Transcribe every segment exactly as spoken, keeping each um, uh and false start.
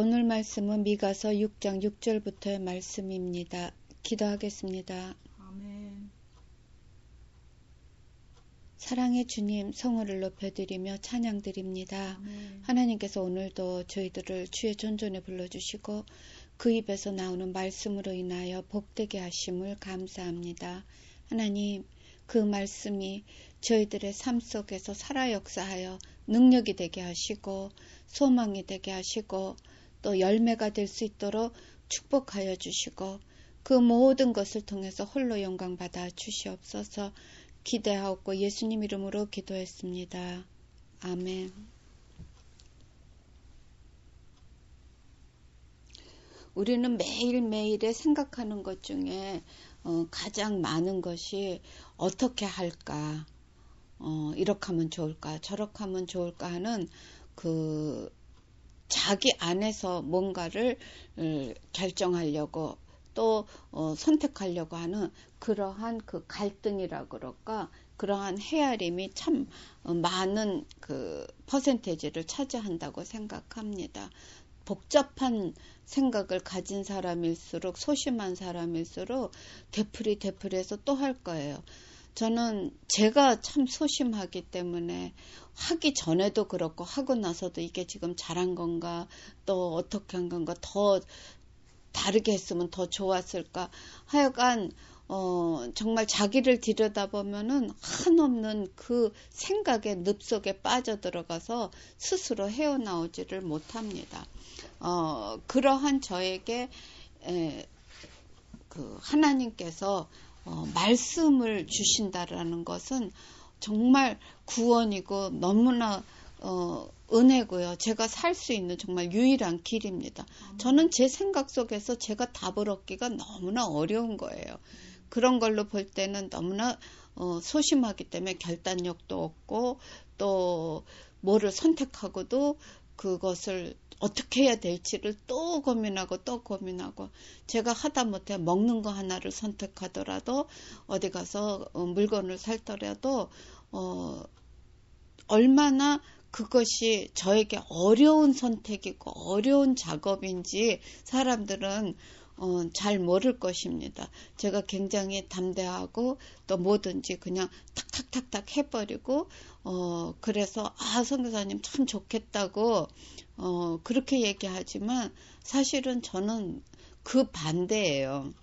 오늘 말씀은 미가서 육 장 육 절부터의 말씀입니다. 기도하겠습니다. 아멘. 사랑의 주님, 성호를 높여드리며 찬양드립니다. 아멘. 하나님께서 오늘도 저희들을 주의 존전에 불러주시고 그 입에서 나오는 말씀으로 인하여 복되게 하심을 감사합니다. 하나님, 그 말씀이 저희들의 삶 속에서 살아 역사하여 능력이 되게 하시고 소망이 되게 하시고 또 열매가 될 수 있도록 축복하여 주시고 그 모든 것을 통해서 홀로 영광 받아 주시옵소서. 기대하옵고 예수님 이름으로 기도했습니다. 아멘. 우리는 매일매일에 생각하는 것 중에 어, 가장 많은 것이 어떻게 할까, 어, 이렇게 하면 좋을까, 저렇게 하면 좋을까 하는 그 자기 안에서 뭔가를 어, 결정하려고 또 어, 선택하려고 하는 그러한 그 갈등이라 그럴까, 그러한 헤아림이 참 어, 많은 그 퍼센테이지를 차지한다고 생각합니다. 복잡한 생각을 가진 사람일수록, 소심한 사람일수록 되풀이 되풀이해서 또 할 거예요. 저는 제가 참 소심하기 때문에 하기 전에도 그렇고 하고 나서도 이게 지금 잘한 건가, 또 어떻게 한 건가, 더 다르게 했으면 더 좋았을까, 하여간 어, 정말 자기를 들여다보면은 한없는 그 생각의 늪 속에 빠져들어가서 스스로 헤어나오지를 못합니다. 어, 그러한 저에게 에, 그 하나님께서 어, 말씀을 주신다라는 것은 정말 구원이고 너무나 어, 은혜고요. 제가 살 수 있는 정말 유일한 길입니다. 저는 제 생각 속에서 제가 답을 얻기가 너무나 어려운 거예요. 그런 걸로 볼 때는 너무나 어, 소심하기 때문에 결단력도 없고 또 뭐를 선택하고도 그것을 어떻게 해야 될지를 또 고민하고 또 고민하고, 제가 하다못해 먹는 거 하나를 선택하더라도 어디 가서 어, 물건을 살더라도 어, 얼마나 그것이 저에게 어려운 선택이고 어려운 작업인지 사람들은 어, 잘 모를 것입니다. 제가 굉장히 담대하고 또 뭐든지 그냥 탁탁탁탁 해버리고 어, 그래서 아 선교사님 참 좋겠다고 어, 그렇게 얘기하지만 사실은 저는 그 반대예요.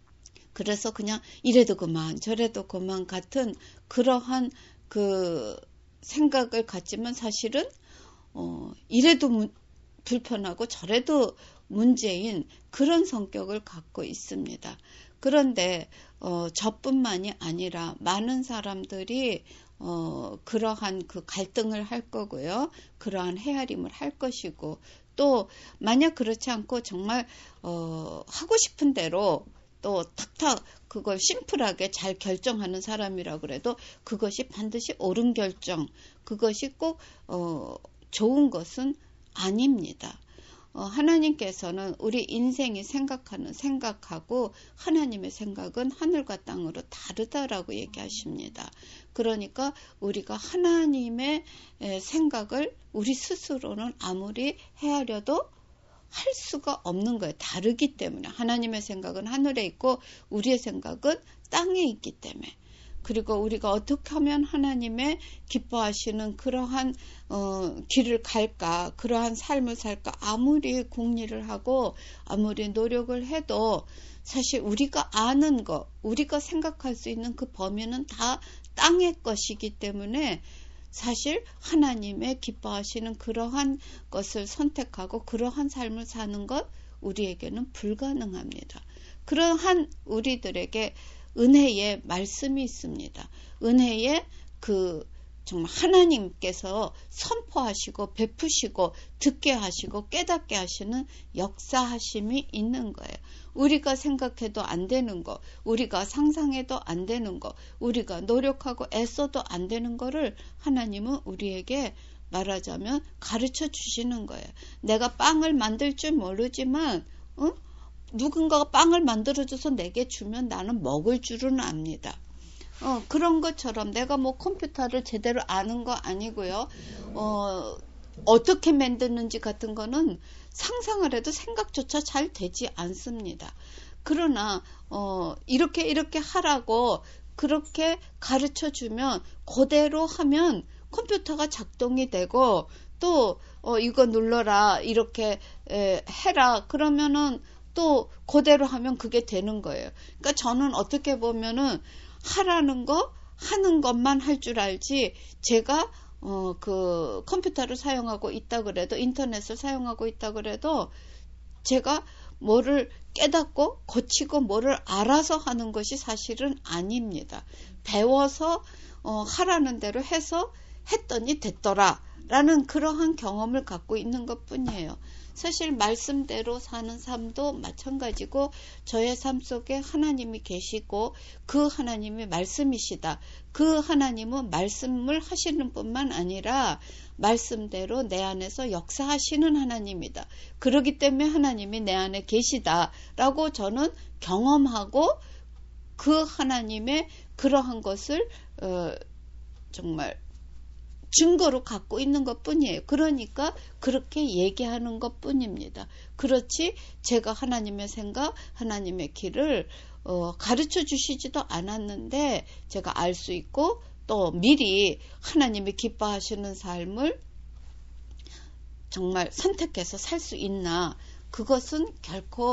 그래서 그냥 이래도 그만 저래도 그만 같은 그러한 그 생각을 갖지만 사실은 어, 이래도 무, 불편하고 저래도 문제인 그런 성격을 갖고 있습니다. 그런데 어, 저뿐만이 아니라 많은 사람들이 어, 그러한 그 갈등을 할 거고요. 그러한 헤아림을 할 것이고, 또 만약 그렇지 않고 정말 어, 하고 싶은 대로 또 탁탁 그걸 심플하게 잘 결정하는 사람이라고 그래도 그것이 반드시 옳은 결정, 그것이 꼭 어, 좋은 것은 아닙니다. 어, 하나님께서는 우리 인생이 생각하는 생각하고 하나님의 생각은 하늘과 땅으로 다르다라고 얘기하십니다. 그러니까 우리가 하나님의 생각을 우리 스스로는 아무리 헤아려도 할 수가 없는 거예요. 다르기 때문에. 하나님의 생각은 하늘에 있고 우리의 생각은 땅에 있기 때문에. 그리고 우리가 어떻게 하면 하나님의 기뻐하시는 그러한 어, 길을 갈까, 그러한 삶을 살까, 아무리 궁리를 하고 아무리 노력을 해도 사실 우리가 아는 것, 우리가 생각할 수 있는 그 범위는 다 땅의 것이기 때문에 사실 하나님의 기뻐하시는 그러한 것을 선택하고 그러한 삶을 사는 것 우리에게는 불가능합니다. 그러한 우리들에게 은혜의 말씀이 있습니다. 은혜의 그 정말 하나님께서 선포하시고 베푸시고 듣게 하시고 깨닫게 하시는 역사하심이 있는 거예요. 우리가 생각해도 안 되는 거, 우리가 상상해도 안 되는 거, 우리가 노력하고 애써도 안 되는 거를 하나님은 우리에게 말하자면 가르쳐 주시는 거예요. 내가 빵을 만들 줄 모르지만 어? 누군가가 빵을 만들어줘서 내게 주면 나는 먹을 줄은 압니다. 어, 그런 것처럼 내가 뭐 컴퓨터를 제대로 아는 거 아니고요. 어, 어떻게 만드는지 같은 거는 상상을 해도 생각조차 잘 되지 않습니다. 그러나 어, 이렇게 이렇게 하라고 그렇게 가르쳐 주면 그대로 하면 컴퓨터가 작동이 되고 또 어, 이거 눌러라 이렇게 에, 해라 그러면은 또 그대로 하면 그게 되는 거예요. 그러니까 저는 어떻게 보면은 하라는 거 하는 것만 할 줄 알지 제가 어, 그 컴퓨터를 사용하고 있다 그래도 인터넷을 사용하고 있다 그래도 제가 뭐를 깨닫고 고치고 뭐를 알아서 하는 것이 사실은 아닙니다. 배워서 어, 하라는 대로 해서 했더니 됐더라 라는 그러한 경험을 갖고 있는 것 뿐이에요. 사실 말씀대로 사는 삶도 마찬가지고 저의 삶 속에 하나님이 계시고 그 하나님이 말씀이시다. 그 하나님은 말씀을 하시는 뿐만 아니라 말씀대로 내 안에서 역사하시는 하나님이다. 그렇기 때문에 하나님이 내 안에 계시다라고 저는 경험하고 그 하나님의 그러한 것을 어, 정말 증거로 갖고 있는 것 뿐이에요. 그러니까 그렇게 얘기하는 것 뿐입니다. 그렇지 제가 하나님의 생각, 하나님의 길을 어, 가르쳐 주시지도 않았는데 제가 알 수 있고 또 미리 하나님이 기뻐하시는 삶을 정말 선택해서 살 수 있나 그것은 결코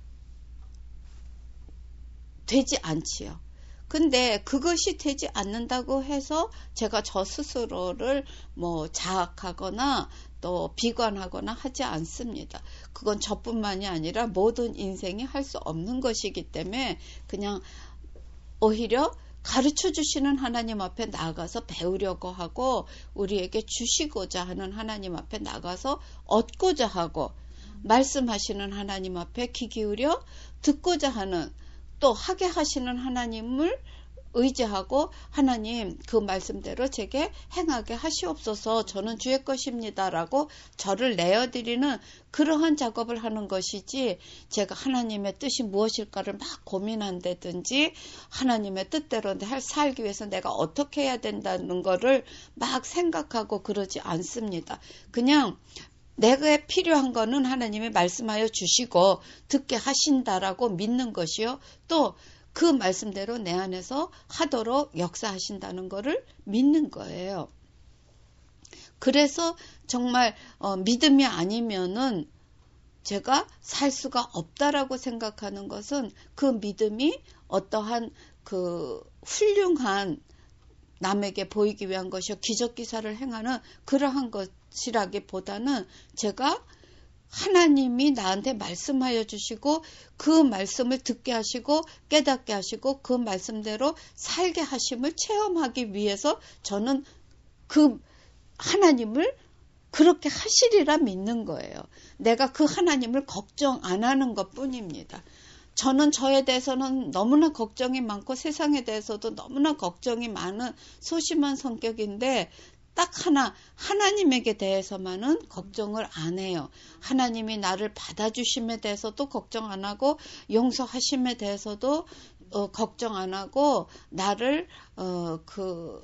되지 않지요. 근데 그것이 되지 않는다고 해서 제가 저 스스로를 뭐 자학하거나 또 비관하거나 하지 않습니다. 그건 저뿐만이 아니라 모든 인생이 할 수 없는 것이기 때문에 그냥 오히려 가르쳐 주시는 하나님 앞에 나가서 배우려고 하고 우리에게 주시고자 하는 하나님 앞에 나가서 얻고자 하고 말씀하시는 하나님 앞에 귀 기울여 듣고자 하는 또 하게 하시는 하나님을 의지하고 하나님 그 말씀대로 제게 행하게 하시옵소서 저는 주의 것입니다 라고 저를 내어드리는 그러한 작업을 하는 것이지 제가 하나님의 뜻이 무엇일까를 막 고민한다든지 하나님의 뜻대로 살기 위해서 내가 어떻게 해야 된다는 거를 막 생각하고 그러지 않습니다. 그냥 내가 필요한 거는 하나님이 말씀하여 주시고 듣게 하신다라고 믿는 것이요. 또 그 말씀대로 내 안에서 하도록 역사하신다는 것을 믿는 거예요. 그래서 정말 어, 믿음이 아니면은 제가 살 수가 없다라고 생각하는 것은 그 믿음이 어떠한 그 훌륭한 남에게 보이기 위한 것이요 기적기사를 행하는 그러한 것이라기보다는 제가 하나님이 나한테 말씀하여 주시고 그 말씀을 듣게 하시고 깨닫게 하시고 그 말씀대로 살게 하심을 체험하기 위해서 저는 그 하나님을 그렇게 하시리라 믿는 거예요. 내가 그 하나님을 걱정 안 하는 것 뿐입니다. 저는 저에 대해서는 너무나 걱정이 많고 세상에 대해서도 너무나 걱정이 많은 소심한 성격인데 딱 하나 하나님에게 대해서만은 걱정을 안 해요. 하나님이 나를 받아주심에 대해서도 걱정 안 하고 용서하심에 대해서도 어, 걱정 안 하고 나를 어, 그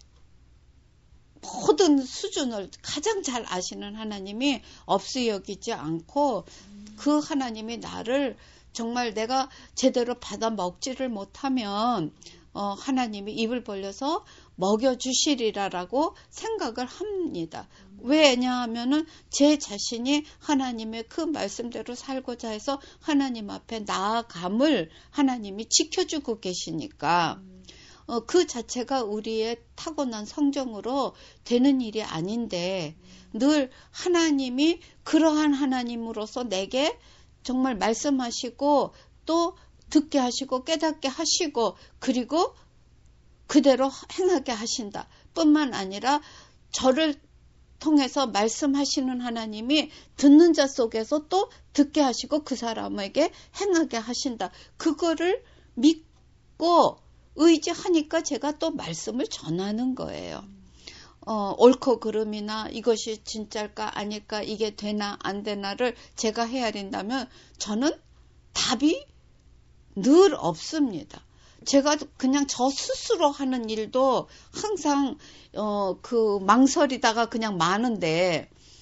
모든 수준을 가장 잘 아시는 하나님이 없이 여기지 않고 그 하나님이 나를 정말 내가 제대로 받아 먹지를 못하면 어, 하나님이 입을 벌려서 먹여주시리라라고 생각을 합니다. 왜냐하면은 제 자신이 하나님의 그 말씀대로 살고자 해서 하나님 앞에 나아감을 하나님이 지켜주고 계시니까 어, 그 자체가 우리의 타고난 성정으로 되는 일이 아닌데 늘 하나님이 그러한 하나님으로서 내게 정말 말씀하시고 또 듣게 하시고 깨닫게 하시고 그리고 그대로 행하게 하신다 뿐만 아니라 저를 통해서 말씀하시는 하나님이 듣는 자 속에서 또 듣게 하시고 그 사람에게 행하게 하신다. 그거를 믿고 의지하니까 제가 또 말씀을 전하는 거예요. 어, 옳고 그름이나 이것이 진짜일까 아닐까 이게 되나 안 되나를 제가 헤아린다면 저는 답이 늘 없습니다. 제가 그냥 저 스스로 하는 일도 항상 어, 그 망설이다가 그냥 많은데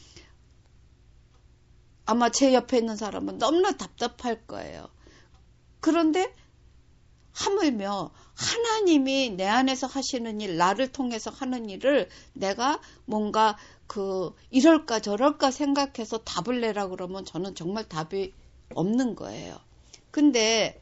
아마 제 옆에 있는 사람은 너무나 답답할 거예요. 그런데 하물며 하나님이 내 안에서 하시는 일, 나를 통해서 하는 일을 내가 뭔가 그 이럴까 저럴까 생각해서 답을 내라 그러면 저는 정말 답이 없는 거예요. 근데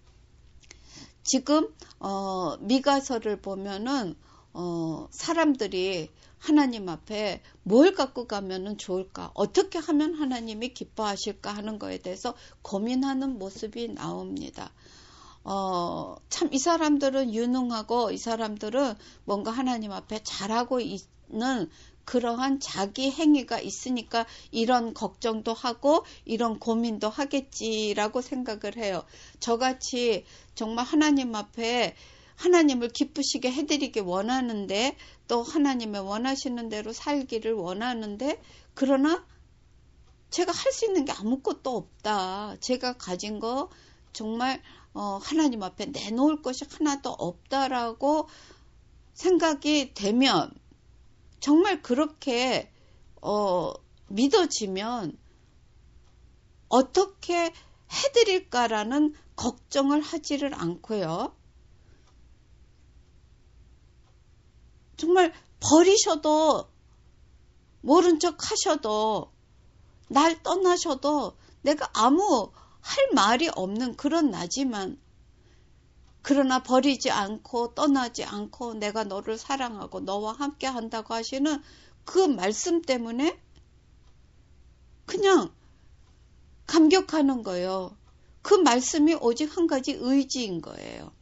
지금 어, 미가서를 보면은 어, 사람들이 하나님 앞에 뭘 갖고 가면은 좋을까? 어떻게 하면 하나님이 기뻐하실까 하는 거에 대해서 고민하는 모습이 나옵니다. 어, 참 이 사람들은 유능하고 이 사람들은 뭔가 하나님 앞에 잘하고 있는 그러한 자기 행위가 있으니까 이런 걱정도 하고 이런 고민도 하겠지라고 생각을 해요. 저같이 정말 하나님 앞에 하나님을 기쁘시게 해드리기 원하는데 또 하나님의 원하시는 대로 살기를 원하는데 그러나 제가 할 수 있는 게 아무것도 없다. 제가 가진 거 정말 어, 하나님 앞에 내놓을 것이 하나도 없다라고 생각이 되면 정말 그렇게 어, 믿어지면 어떻게 해드릴까라는 걱정을 하지를 않고요. 정말 버리셔도 모른 척 하셔도 날 떠나셔도 내가 아무 할 말이 없는 그런 나지만 그러나 버리지 않고 떠나지 않고 내가 너를 사랑하고 너와 함께 한다고 하시는 그 말씀 때문에 그냥 감격하는 거예요. 그 말씀이 오직 한 가지 의지인 거예요.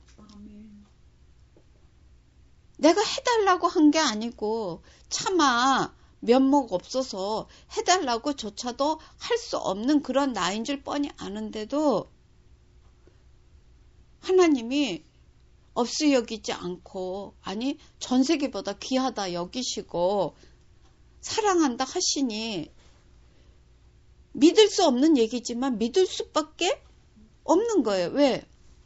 내가 해달라고 한 게 아니고 차마 면목 없어서 해달라고 조차도 할 수 없는 그런 나인 줄 뻔히 아는데도 하나님이 없이 여기지 않고 아니 전 세계보다 귀하다 여기시고 사랑한다 하시니 믿을 수 없는 얘기지만 믿을 수밖에 없는 거예요. 왜?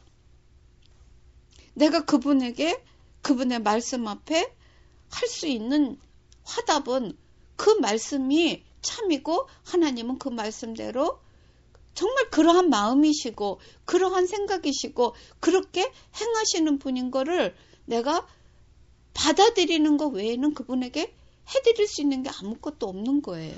내가 그분에게 그분의 말씀 앞에 할 수 있는 화답은 그 말씀이 참이고 하나님은 그 말씀대로 정말 그러한 마음이시고 그러한 생각이시고 그렇게 행하시는 분인 거를 내가 받아들이는 것 외에는 그분에게 해드릴 수 있는 게 아무것도 없는 거예요.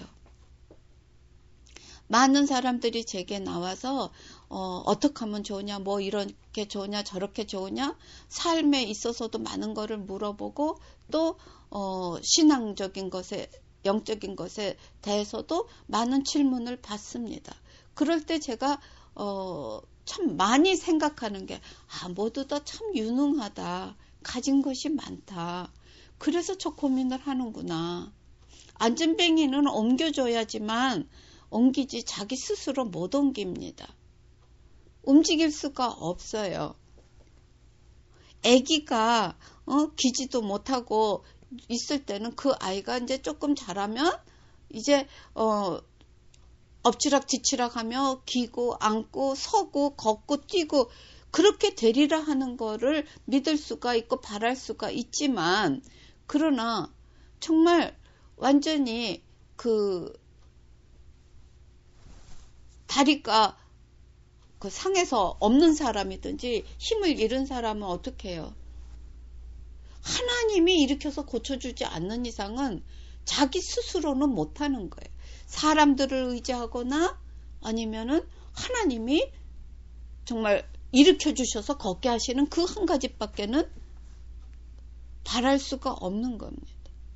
많은 사람들이 제게 나와서 어, 어떻게 하면 좋으냐, 뭐 이렇게 좋으냐, 저렇게 좋으냐, 삶에 있어서도 많은 거를 물어보고 또 어, 신앙적인 것에, 영적인 것에 대해서도 많은 질문을 받습니다. 그럴 때 제가 어, 참 많이 생각하는 게 아, 모두 다 참 유능하다, 가진 것이 많다. 그래서 저 고민을 하는구나. 안전뱅이는 옮겨줘야지만 옮기지 자기 스스로 못 옮깁니다. 움직일 수가 없어요. 아기가 어, 기지도 못하고 있을 때는 그 아이가 이제 조금 자라면 이제 어, 엎치락 뒤치락 하며 기고 앉고 서고 걷고 뛰고 그렇게 되리라 하는 거를 믿을 수가 있고 바랄 수가 있지만 그러나 정말 완전히 그 다리가 그 상에서 없는 사람이든지 힘을 잃은 사람은 어떻게 해요? 하나님이 일으켜서 고쳐주지 않는 이상은 자기 스스로는 못하는 거예요. 사람들을 의지하거나 아니면은 하나님이 정말 일으켜주셔서 걷게 하시는 그 한 가지밖에는 바랄 수가 없는 겁니다.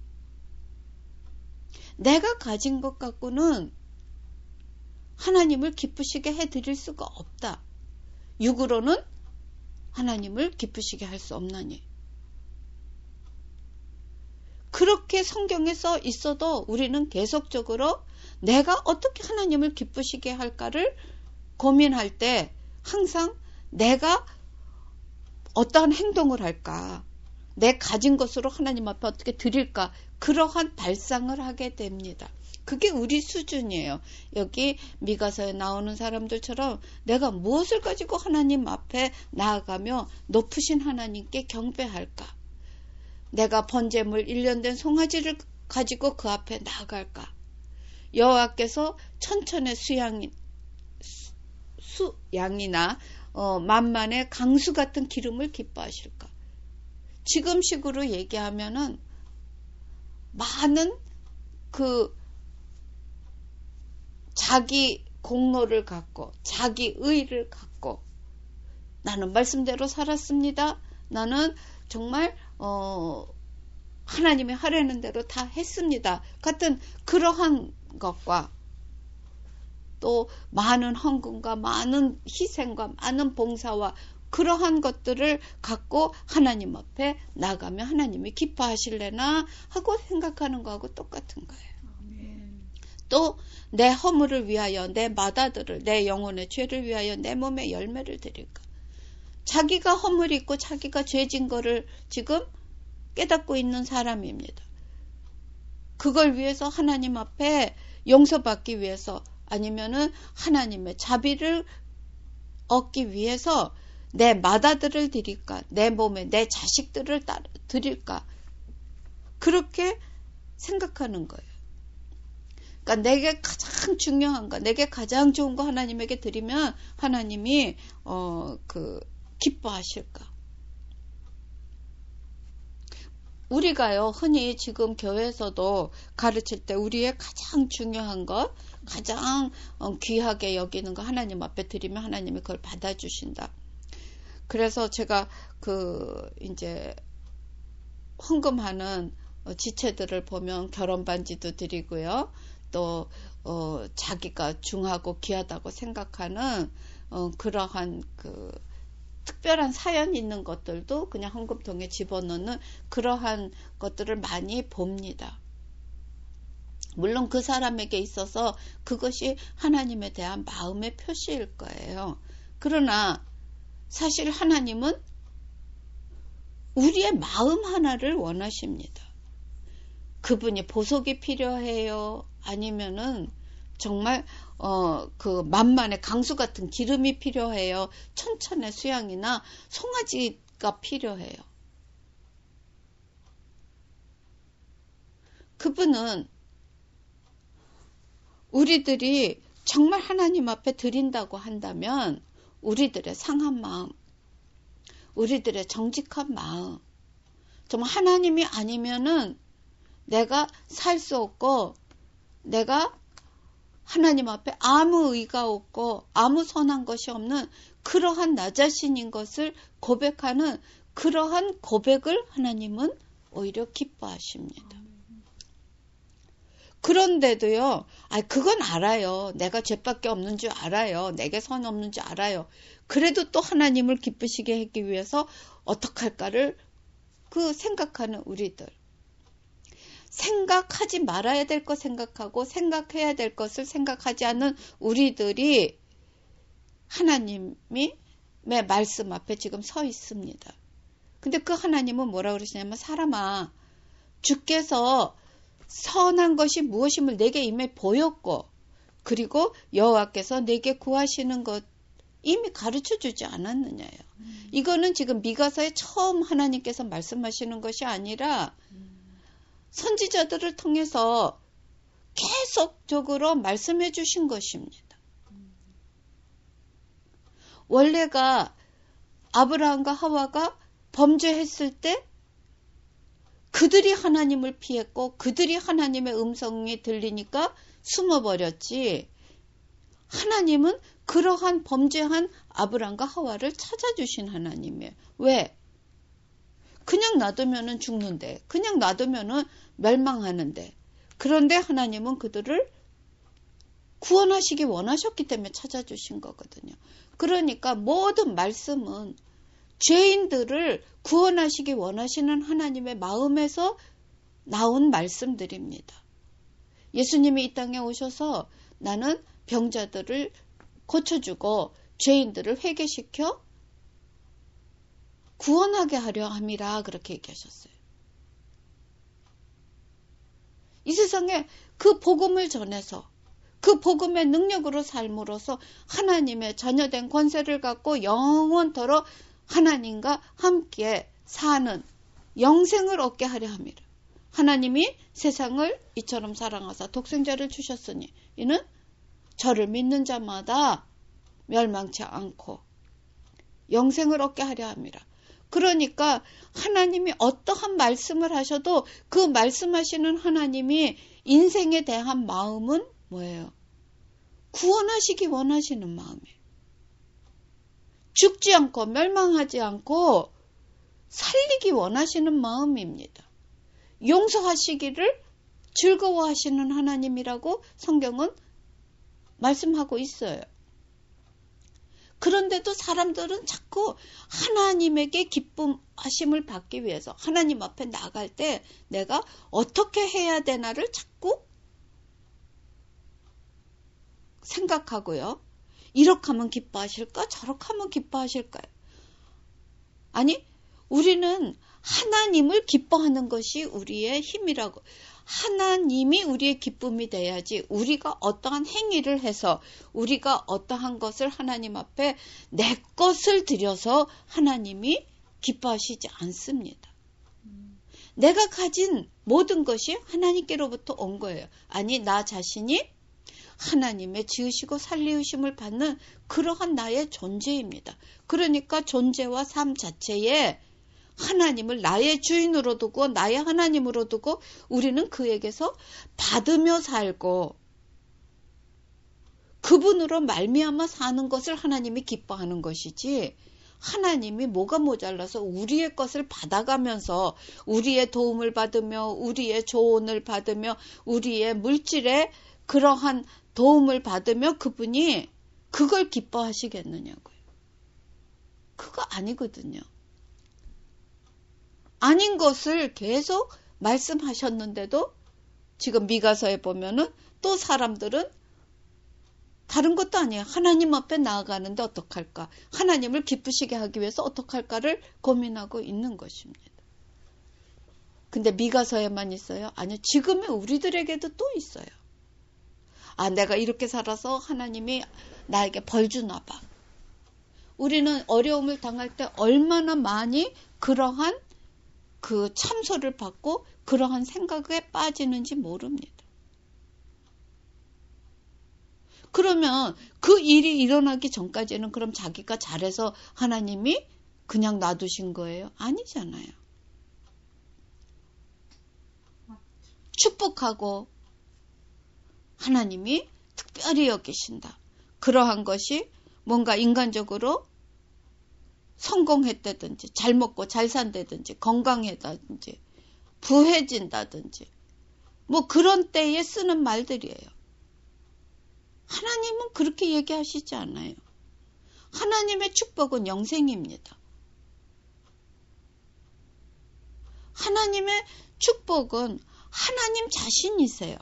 내가 가진 것 갖고는 하나님을 기쁘시게 해드릴 수가 없다. 육으로는 하나님을 기쁘시게 할 수 없나니. 그렇게 성경에 써 있어도 우리는 계속적으로 내가 어떻게 하나님을 기쁘시게 할까를 고민할 때 항상 내가 어떠한 행동을 할까, 내 가진 것으로 하나님 앞에 어떻게 드릴까, 그러한 발상을 하게 됩니다. 그게 우리 수준이에요. 여기 미가서에 나오는 사람들처럼 내가 무엇을 가지고 하나님 앞에 나아가며 높으신 하나님께 경배할까? 내가 번제물 일 년 된 송아지를 가지고 그 앞에 나아갈까? 여호와께서 천천의 수양이, 수, 양이나 어, 만만의 강수 같은 기름을 기뻐하실까? 지금식으로 얘기하면은 많은 그 자기 공로를 갖고 자기 의를 갖고 나는 말씀대로 살았습니다. 나는 정말 어, 하나님이 하라는 대로 다 했습니다. 같은 그러한 것과 또 많은 헌금과 많은 희생과 많은 봉사와 그러한 것들을 갖고 하나님 앞에 나가면 하나님이 기뻐하실래나 하고 생각하는 거하고 똑같은 거예요. 또 내 허물을 위하여 내 마다들을 내 영혼의 죄를 위하여 내 몸에 열매를 드릴까? 자기가 허물이 있고 자기가 죄진 거를 지금 깨닫고 있는 사람입니다. 그걸 위해서 하나님 앞에 용서받기 위해서 아니면은 하나님의 자비를 얻기 위해서 내 마다들을 드릴까? 내 몸에 내 자식들을 드릴까? 그렇게 생각하는 거예요. 그러니까 내게 가장 중요한 거, 내게 가장 좋은 거 하나님에게 드리면 하나님이 어, 그 기뻐하실까? 우리가요, 흔히 지금 교회에서도 가르칠 때 우리의 가장 중요한 것, 가장 귀하게 여기는 거 하나님 앞에 드리면 하나님이 그걸 받아주신다. 그래서 제가 그 이제 헌금하는 지체들을 보면 결혼 반지도 드리고요. 또 어, 자기가 중하고 귀하다고 생각하는 어, 그러한 그 특별한 사연 있는 것들도 그냥 헌금통에 집어넣는 그러한 것들을 많이 봅니다. 물론 그 사람에게 있어서 그것이 하나님에 대한 마음의 표시일 거예요. 그러나 사실 하나님은 우리의 마음 하나를 원하십니다. 그분이 보석이 필요해요? 아니면은 정말 어, 그 만만의 강수 같은 기름이 필요해요? 천천의 수양이나 송아지가 필요해요? 그분은 우리들이 정말 하나님 앞에 드린다고 한다면 우리들의 상한 마음, 우리들의 정직한 마음, 정말 하나님이 아니면은 내가 살 수 없고 내가 하나님 앞에 아무 의가 없고 아무 선한 것이 없는 그러한 나 자신인 것을 고백하는 그러한 고백을 하나님은 오히려 기뻐하십니다. 그런데도요, 아, 그건 알아요. 내가 죄밖에 없는 줄 알아요. 내게 선 없는 줄 알아요. 그래도 또 하나님을 기쁘시게 하기 위해서 어떻게 할까를 그 생각하는 우리들. 생각하지 말아야 될 것 생각하고 생각해야 될 것을 생각하지 않는 우리들이 하나님의 말씀 앞에 지금 서 있습니다. 근데 그 하나님은 뭐라고 그러시냐면 사람아, 주께서 선한 것이 무엇임을 내게 이미 보였고 그리고 여호와께서 내게 구하시는 것 이미 가르쳐주지 않았느냐요. 음. 이거는 지금 미가서에 처음 하나님께서 말씀하시는 것이 아니라 음. 선지자들을 통해서 계속적으로 말씀해 주신 것입니다. 음. 원래가 아브라함과 하와가 범죄했을 때 그들이 하나님을 피했고 그들이 하나님의 음성이 들리니까 숨어버렸지. 하나님은 그러한 범죄한 아브람과 하와를 찾아주신 하나님이에요. 왜? 그냥 놔두면은 죽는데, 그냥 놔두면은 멸망하는데. 그런데 하나님은 그들을 구원하시기 원하셨기 때문에 찾아주신 거거든요. 그러니까 모든 말씀은 죄인들을 구원하시기 원하시는 하나님의 마음에서 나온 말씀들입니다. 예수님이 이 땅에 오셔서 나는 병자들을 고쳐주고 죄인들을 회개시켜 구원하게 하려 함이라 그렇게 얘기하셨어요. 이 세상에 그 복음을 전해서 그 복음의 능력으로 삶으로써 하나님의 자녀된 권세를 갖고 영원토록 하나님과 함께 사는 영생을 얻게 하려 함이라. 하나님이 세상을 이처럼 사랑하사 독생자를 주셨으니 이는 저를 믿는 자마다 멸망치 않고 영생을 얻게 하려 함이라. 그러니까 하나님이 어떠한 말씀을 하셔도 그 말씀하시는 하나님이 인생에 대한 마음은 뭐예요? 구원하시기 원하시는 마음이에요. 죽지 않고 멸망하지 않고 살리기 원하시는 마음입니다. 용서하시기를 즐거워하시는 하나님이라고 성경은 말씀하고 있어요. 그런데도 사람들은 자꾸 하나님에게 기쁨하심을 받기 위해서 하나님 앞에 나갈 때 내가 어떻게 해야 되나를 자꾸 생각하고요. 이렇게 하면 기뻐하실까? 저렇게 하면 기뻐하실까요? 아니, 우리는 하나님을 기뻐하는 것이 우리의 힘이라고. 하나님이 우리의 기쁨이 돼야지 우리가 어떠한 행위를 해서 우리가 어떠한 것을 하나님 앞에 내 것을 들여서 하나님이 기뻐하시지 않습니다. 내가 가진 모든 것이 하나님께로부터 온 거예요. 아니, 나 자신이 하나님의 지으시고 살리우심을 받는 그러한 나의 존재입니다. 그러니까 존재와 삶 자체에 하나님을 나의 주인으로 두고 나의 하나님으로 두고 우리는 그에게서 받으며 살고 그분으로 말미암아 사는 것을 하나님이 기뻐하는 것이지, 하나님이 뭐가 모자라서 우리의 것을 받아가면서 우리의 도움을 받으며 우리의 조언을 받으며 우리의 물질에 그러한 도움을 받으며 그분이 그걸 기뻐하시겠느냐고요. 그거 아니거든요. 아닌 것을 계속 말씀하셨는데도 지금 미가서에 보면은 또 사람들은 다른 것도 아니에요. 하나님 앞에 나아가는데 어떡할까? 하나님을 기쁘시게 하기 위해서 어떡할까를 고민하고 있는 것입니다. 근데 미가서에만 있어요? 아니요. 지금의 우리들에게도 또 있어요. 아, 내가 이렇게 살아서 하나님이 나에게 벌 주나 봐. 우리는 어려움을 당할 때 얼마나 많이 그러한 그 참소를 받고 그러한 생각에 빠지는지 모릅니다. 그러면 그 일이 일어나기 전까지는 그럼 자기가 잘해서 하나님이 그냥 놔두신 거예요? 아니잖아요. 축복하고 하나님이 특별히 여기신다. 그러한 것이 뭔가 인간적으로 성공했다든지 잘 먹고 잘 산다든지 건강했다든지 부해진다든지 뭐 그런 때에 쓰는 말들이에요. 하나님은 그렇게 얘기하시지 않아요. 하나님의 축복은 영생입니다. 하나님의 축복은 하나님 자신이세요.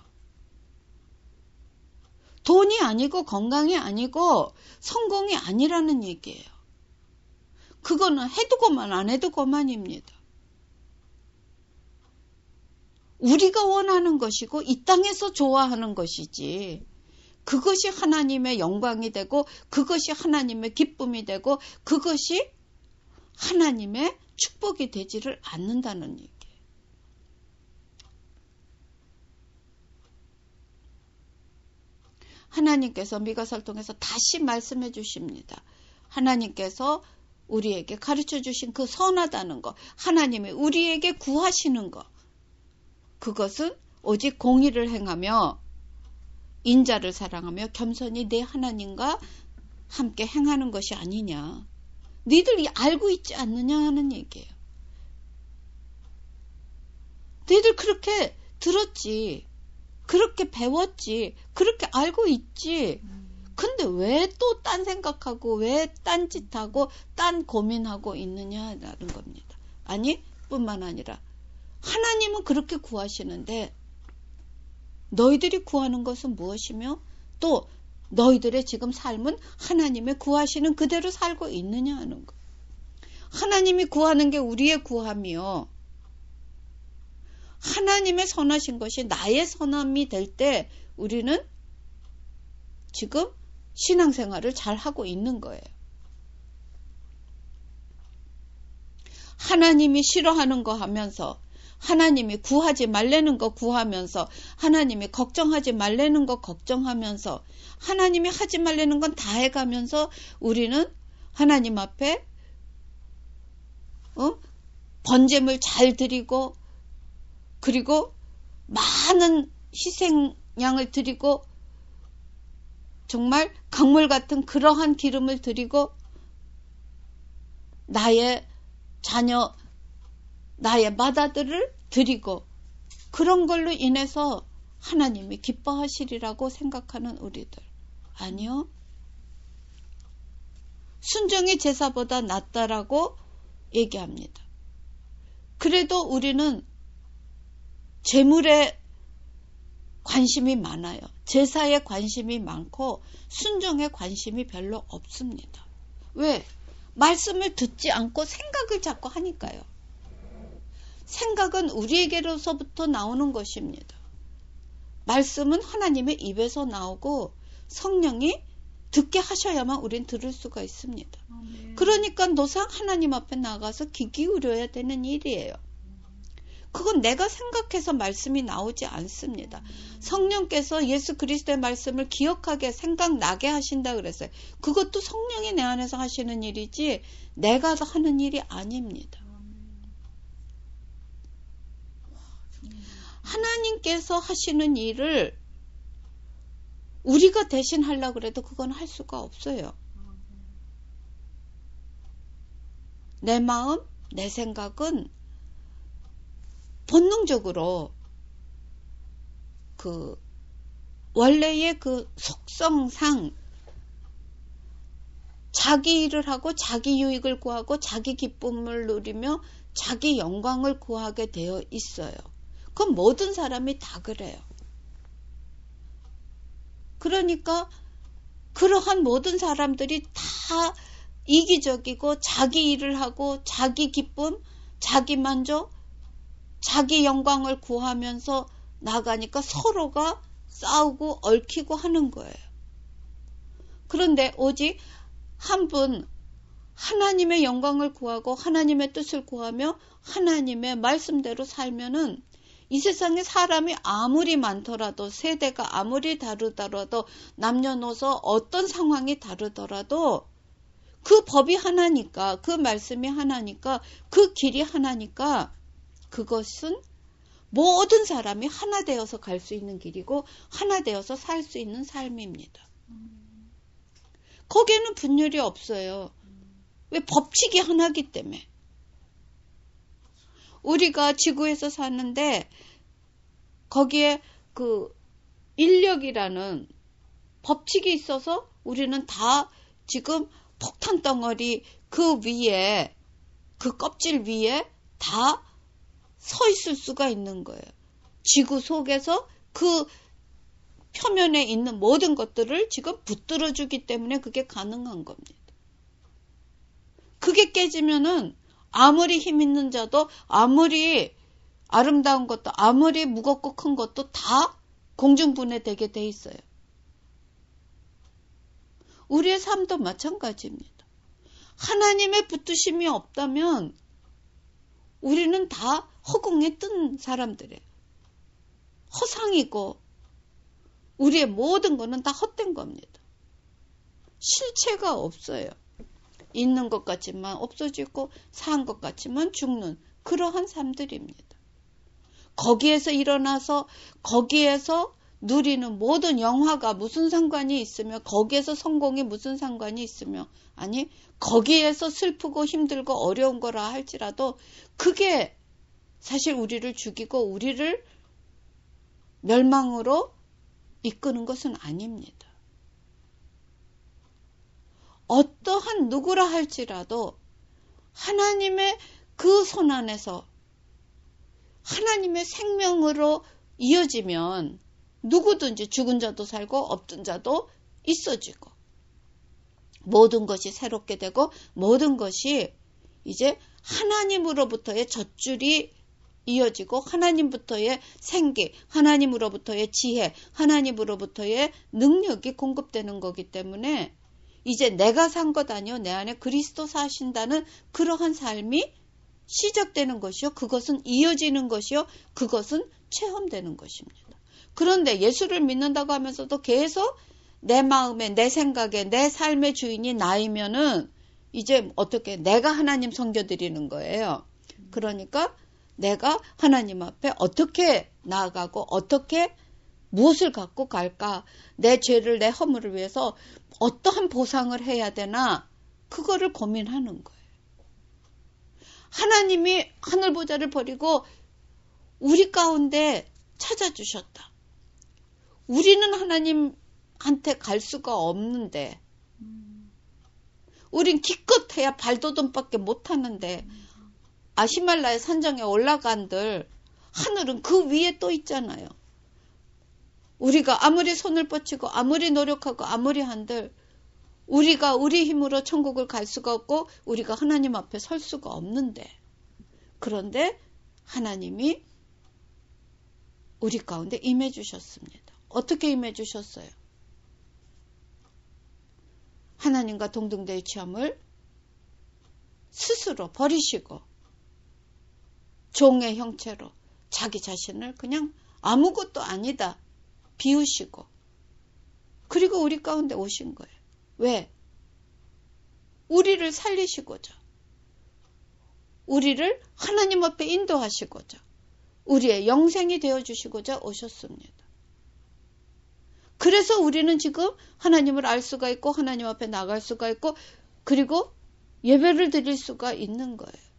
돈이 아니고 건강이 아니고 성공이 아니라는 얘기예요. 그거는 해두고만 안 해두고만입니다. 우리가 원하는 것이고 이 땅에서 좋아하는 것이지 그것이 하나님의 영광이 되고 그것이 하나님의 기쁨이 되고 그것이 하나님의 축복이 되지를 않는다는 얘기예요. 하나님께서 미가서를 통해서 다시 말씀해 주십니다. 하나님께서 우리에게 가르쳐 주신 그 선하다는 것, 하나님이 우리에게 구하시는 것, 그것은 오직 공의를 행하며 인자를 사랑하며 겸손히 내 하나님과 함께 행하는 것이 아니냐. 너희들이 알고 있지 않느냐 하는 얘기예요. 너희들 그렇게 들었지, 그렇게 배웠지, 그렇게 알고 있지. 근데 왜 또 딴 생각하고 왜 딴 짓하고 딴 고민하고 있느냐라는 겁니다. 아니, 뿐만 아니라 하나님은 그렇게 구하시는데 너희들이 구하는 것은 무엇이며 또 너희들의 지금 삶은 하나님의 구하시는 그대로 살고 있느냐 하는 것. 하나님이 구하는 게 우리의 구함이요. 하나님의 선하신 것이 나의 선함이 될 때 우리는 지금 신앙생활을 잘 하고 있는 거예요. 하나님이 싫어하는 거 하면서 하나님이 구하지 말라는 거 구하면서, 하나님이 걱정하지 말라는 거 걱정하면서, 하나님이 하지 말라는 건 다 해가면서 우리는 하나님 앞에 어? 번제물 잘 드리고, 그리고 많은 희생양을 드리고, 정말 강물 같은 그러한 기름을 드리고, 나의 자녀, 나의 맏아들을 드리고, 그런 걸로 인해서 하나님이 기뻐하시리라고 생각하는 우리들. 아니요. 순종이 제사보다 낫다라고 얘기합니다. 그래도 우리는 제물에 관심이 많아요. 제사에 관심이 많고 순종에 관심이 별로 없습니다. 왜? 말씀을 듣지 않고 생각을 자꾸 하니까요. 생각은 우리에게로서부터 나오는 것입니다. 말씀은 하나님의 입에서 나오고 성령이 듣게 하셔야만 우린 들을 수가 있습니다. 아멘. 그러니까 노상 하나님 앞에 나가서 귀 기울여야 되는 일이에요. 그건 내가 생각해서 말씀이 나오지 않습니다. 성령께서 예수 그리스도의 말씀을 기억하게 생각나게 하신다 그랬어요. 그것도 성령이 내 안에서 하시는 일이지 내가 하는 일이 아닙니다. 하나님께서 하시는 일을 우리가 대신 하려고 해도 그건 할 수가 없어요. 내 마음, 내 생각은 본능적으로 그 원래의 그 속성상 자기 일을 하고 자기 유익을 구하고 자기 기쁨을 누리며 자기 영광을 구하게 되어 있어요. 그건 모든 사람이 다 그래요. 그러니까 그러한 모든 사람들이 다 이기적이고 자기 일을 하고 자기 기쁨, 자기 만족, 자기 영광을 구하면서 나가니까 서로가 싸우고 얽히고 하는 거예요. 그런데 오직 한 분 하나님의 영광을 구하고 하나님의 뜻을 구하며 하나님의 말씀대로 살면은 이 세상에 사람이 아무리 많더라도, 세대가 아무리 다르더라도, 남녀노소 어떤 상황이 다르더라도 그 법이 하나니까, 그 말씀이 하나니까, 그 길이 하나니까 그것은 모든 사람이 하나 되어서 갈 수 있는 길이고 하나 되어서 살 수 있는 삶입니다. 거기에는 분열이 없어요. 왜? 법칙이 하나이기 때문에. 우리가 지구에서 사는데 거기에 그 인력이라는 법칙이 있어서 우리는 다 지금 폭탄 덩어리 그 위에, 그 껍질 위에 다 서 있을 수가 있는 거예요. 지구 속에서 그 표면에 있는 모든 것들을 지금 붙들어 주기 때문에 그게 가능한 겁니다. 그게 깨지면은 아무리 힘 있는 자도, 아무리 아름다운 것도, 아무리 무겁고 큰 것도 다 공중분해되게 돼 있어요. 우리의 삶도 마찬가지입니다. 하나님의 붙드심이 없다면 우리는 다 허공에 뜬 사람들이에요. 허상이고 우리의 모든 거는 다 헛된 겁니다. 실체가 없어요. 있는 것 같지만 없어지고 산 것 같지만 죽는 그러한 삶들입니다. 거기에서 일어나서 거기에서 누리는 모든 영화가 무슨 상관이 있으며, 거기에서 성공이 무슨 상관이 있으며, 아니 거기에서 슬프고 힘들고 어려운 거라 할지라도 그게 사실 우리를 죽이고 우리를 멸망으로 이끄는 것은 아닙니다. 어떠한 누구라 할지라도 하나님의 그 손 안에서 하나님의 생명으로 이어지면 누구든지 죽은 자도 살고 없던 자도 있어지고 모든 것이 새롭게 되고 모든 것이 이제 하나님으로부터의 젖줄이 이어지고 하나님부터의 생기, 하나님으로부터의 지혜, 하나님으로부터의 능력이 공급되는 거기 때문에 이제 내가 산 것 아니요 내 안에 그리스도 사신다는 그러한 삶이 시작되는 것이요. 그것은 이어지는 것이요. 그것은 체험되는 것입니다. 그런데 예수를 믿는다고 하면서도 계속 내 마음에, 내 생각에, 내 삶의 주인이 나이면은 이제 어떻게 내가 하나님 섬겨드리는 거예요. 그러니까 내가 하나님 앞에 어떻게 나아가고 어떻게 무엇을 갖고 갈까? 내 죄를, 내 허물을 위해서 어떠한 보상을 해야 되나? 그거를 고민하는 거예요. 하나님이 하늘보좌를 버리고 우리 가운데 찾아주셨다. 우리는 하나님한테 갈 수가 없는데, 우린 기껏해야 발돋움밖에 못하는데, 아, 히말라야 산정에 올라간들 하늘은 그 위에 또 있잖아요. 우리가 아무리 손을 뻗치고 아무리 노력하고 아무리 한들 우리가 우리 힘으로 천국을 갈 수가 없고 우리가 하나님 앞에 설 수가 없는데, 그런데 하나님이 우리 가운데 임해 주셨습니다. 어떻게 임해 주셨어요? 하나님과 동등대의 취함을 스스로 버리시고 종의 형체로 자기 자신을 그냥 아무것도 아니다 비우시고, 그리고 우리 가운데 오신 거예요. 왜? 우리를 살리시고자, 우리를 하나님 앞에 인도하시고자, 우리의 영생이 되어주시고자 오셨습니다. 그래서 우리는 지금 하나님을 알 수가 있고 하나님 앞에 나갈 수가 있고 그리고 예배를 드릴 수가 있는 거예요.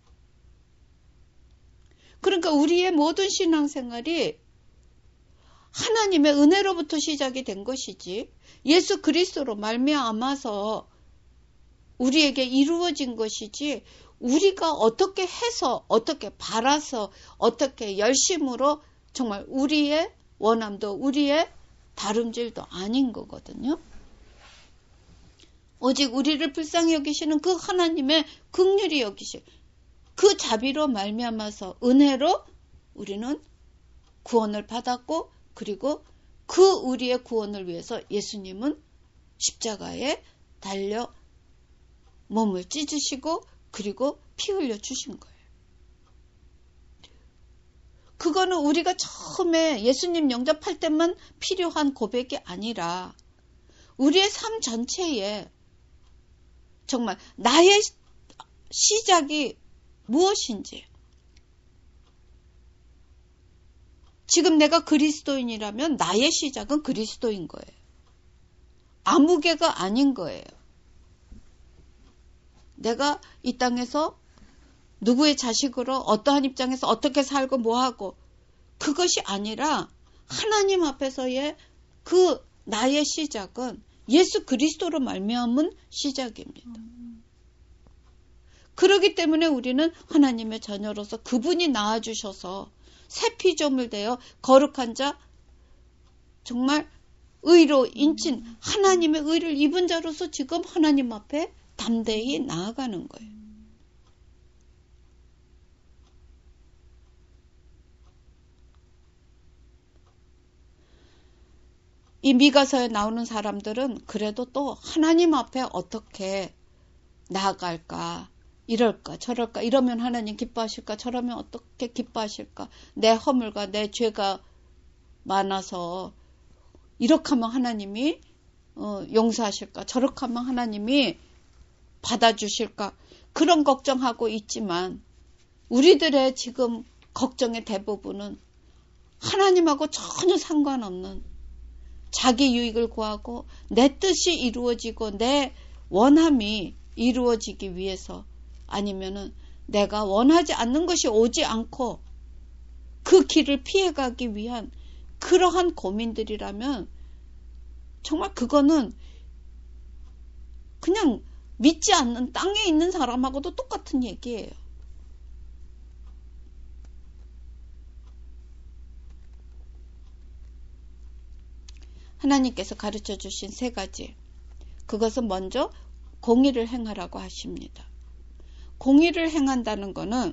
그러니까 우리의 모든 신앙생활이 하나님의 은혜로부터 시작이 된 것이지 예수 그리스도로 말미암아서 우리에게 이루어진 것이지 우리가 어떻게 해서 어떻게 바라서 어떻게 열심으로 정말 우리의 원함도 우리의 다름질도 아닌 거거든요. 오직 우리를 불쌍히 여기시는 그 하나님의 긍휼히 여기시 그 자비로 말미암아서 은혜로 우리는 구원을 받았고, 그리고 그 우리의 구원을 위해서 예수님은 십자가에 달려 몸을 찢으시고 그리고 피 흘려 주신 거예요. 그거는 우리가 처음에 예수님 영접할 때만 필요한 고백이 아니라 우리의 삶 전체에 정말 나의 시작이 무엇인지, 지금 내가 그리스도인이라면 나의 시작은 그리스도인 거예요. 아무개가 아닌 거예요. 내가 이 땅에서 누구의 자식으로 어떠한 입장에서 어떻게 살고 뭐하고 그것이 아니라 하나님 앞에서의 그 나의 시작은 예수 그리스도로 말미암은 시작입니다. 그렇기 때문에 우리는 하나님의 자녀로서 그분이 낳아주셔서 새 피조물 되어 거룩한 자, 정말 의로 인친 하나님의 의를 입은 자로서 지금 하나님 앞에 담대히 나아가는 거예요. 이 미가서에 나오는 사람들은 그래도 또 하나님 앞에 어떻게 나아갈까, 이럴까 저럴까, 이러면 하나님 기뻐하실까, 저러면 어떻게 기뻐하실까, 내 허물과 내 죄가 많아서 이렇게 하면 하나님이 어, 용서하실까, 저렇게 하면 하나님이 받아주실까, 그런 걱정하고 있지만 우리들의 지금 걱정의 대부분은 하나님하고 전혀 상관없는 자기 유익을 구하고 내 뜻이 이루어지고 내 원함이 이루어지기 위해서, 아니면은 내가 원하지 않는 것이 오지 않고 그 길을 피해가기 위한 그러한 고민들이라면 정말 그거는 그냥 믿지 않는 땅에 있는 사람하고도 똑같은 얘기예요. 하나님께서 가르쳐 주신 세 가지, 그것은 먼저 공의를 행하라고 하십니다. 공의를 행한다는 것은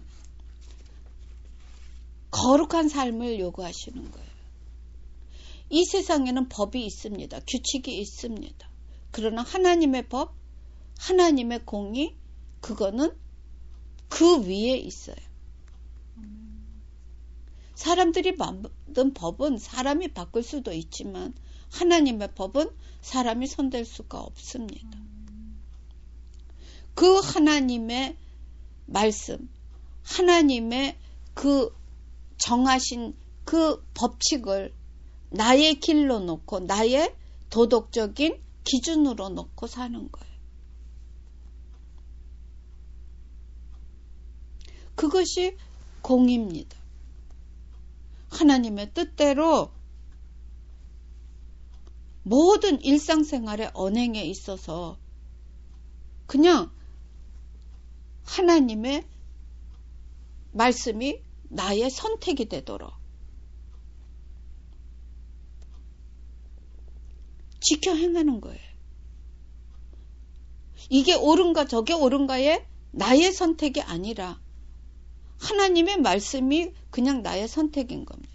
거룩한 삶을 요구하시는 거예요. 이 세상에는 법이 있습니다. 규칙이 있습니다. 그러나 하나님의 법, 하나님의 공의, 그거는 그 위에 있어요. 사람들이 만든 법은 사람이 바꿀 수도 있지만 하나님의 법은 사람이 손댈 수가 없습니다. 그 하나님의 말씀, 하나님의 그 정하신 그 법칙을 나의 길로 놓고 나의 도덕적인 기준으로 놓고 사는 거예요. 그것이 공입니다. 하나님의 뜻대로 모든 일상생활의 언행에 있어서 그냥 하나님의 말씀이 나의 선택이 되도록 지켜 행하는 거예요. 이게 옳은가 저게 옳은가에 나의 선택이 아니라 하나님의 말씀이 그냥 나의 선택인 겁니다.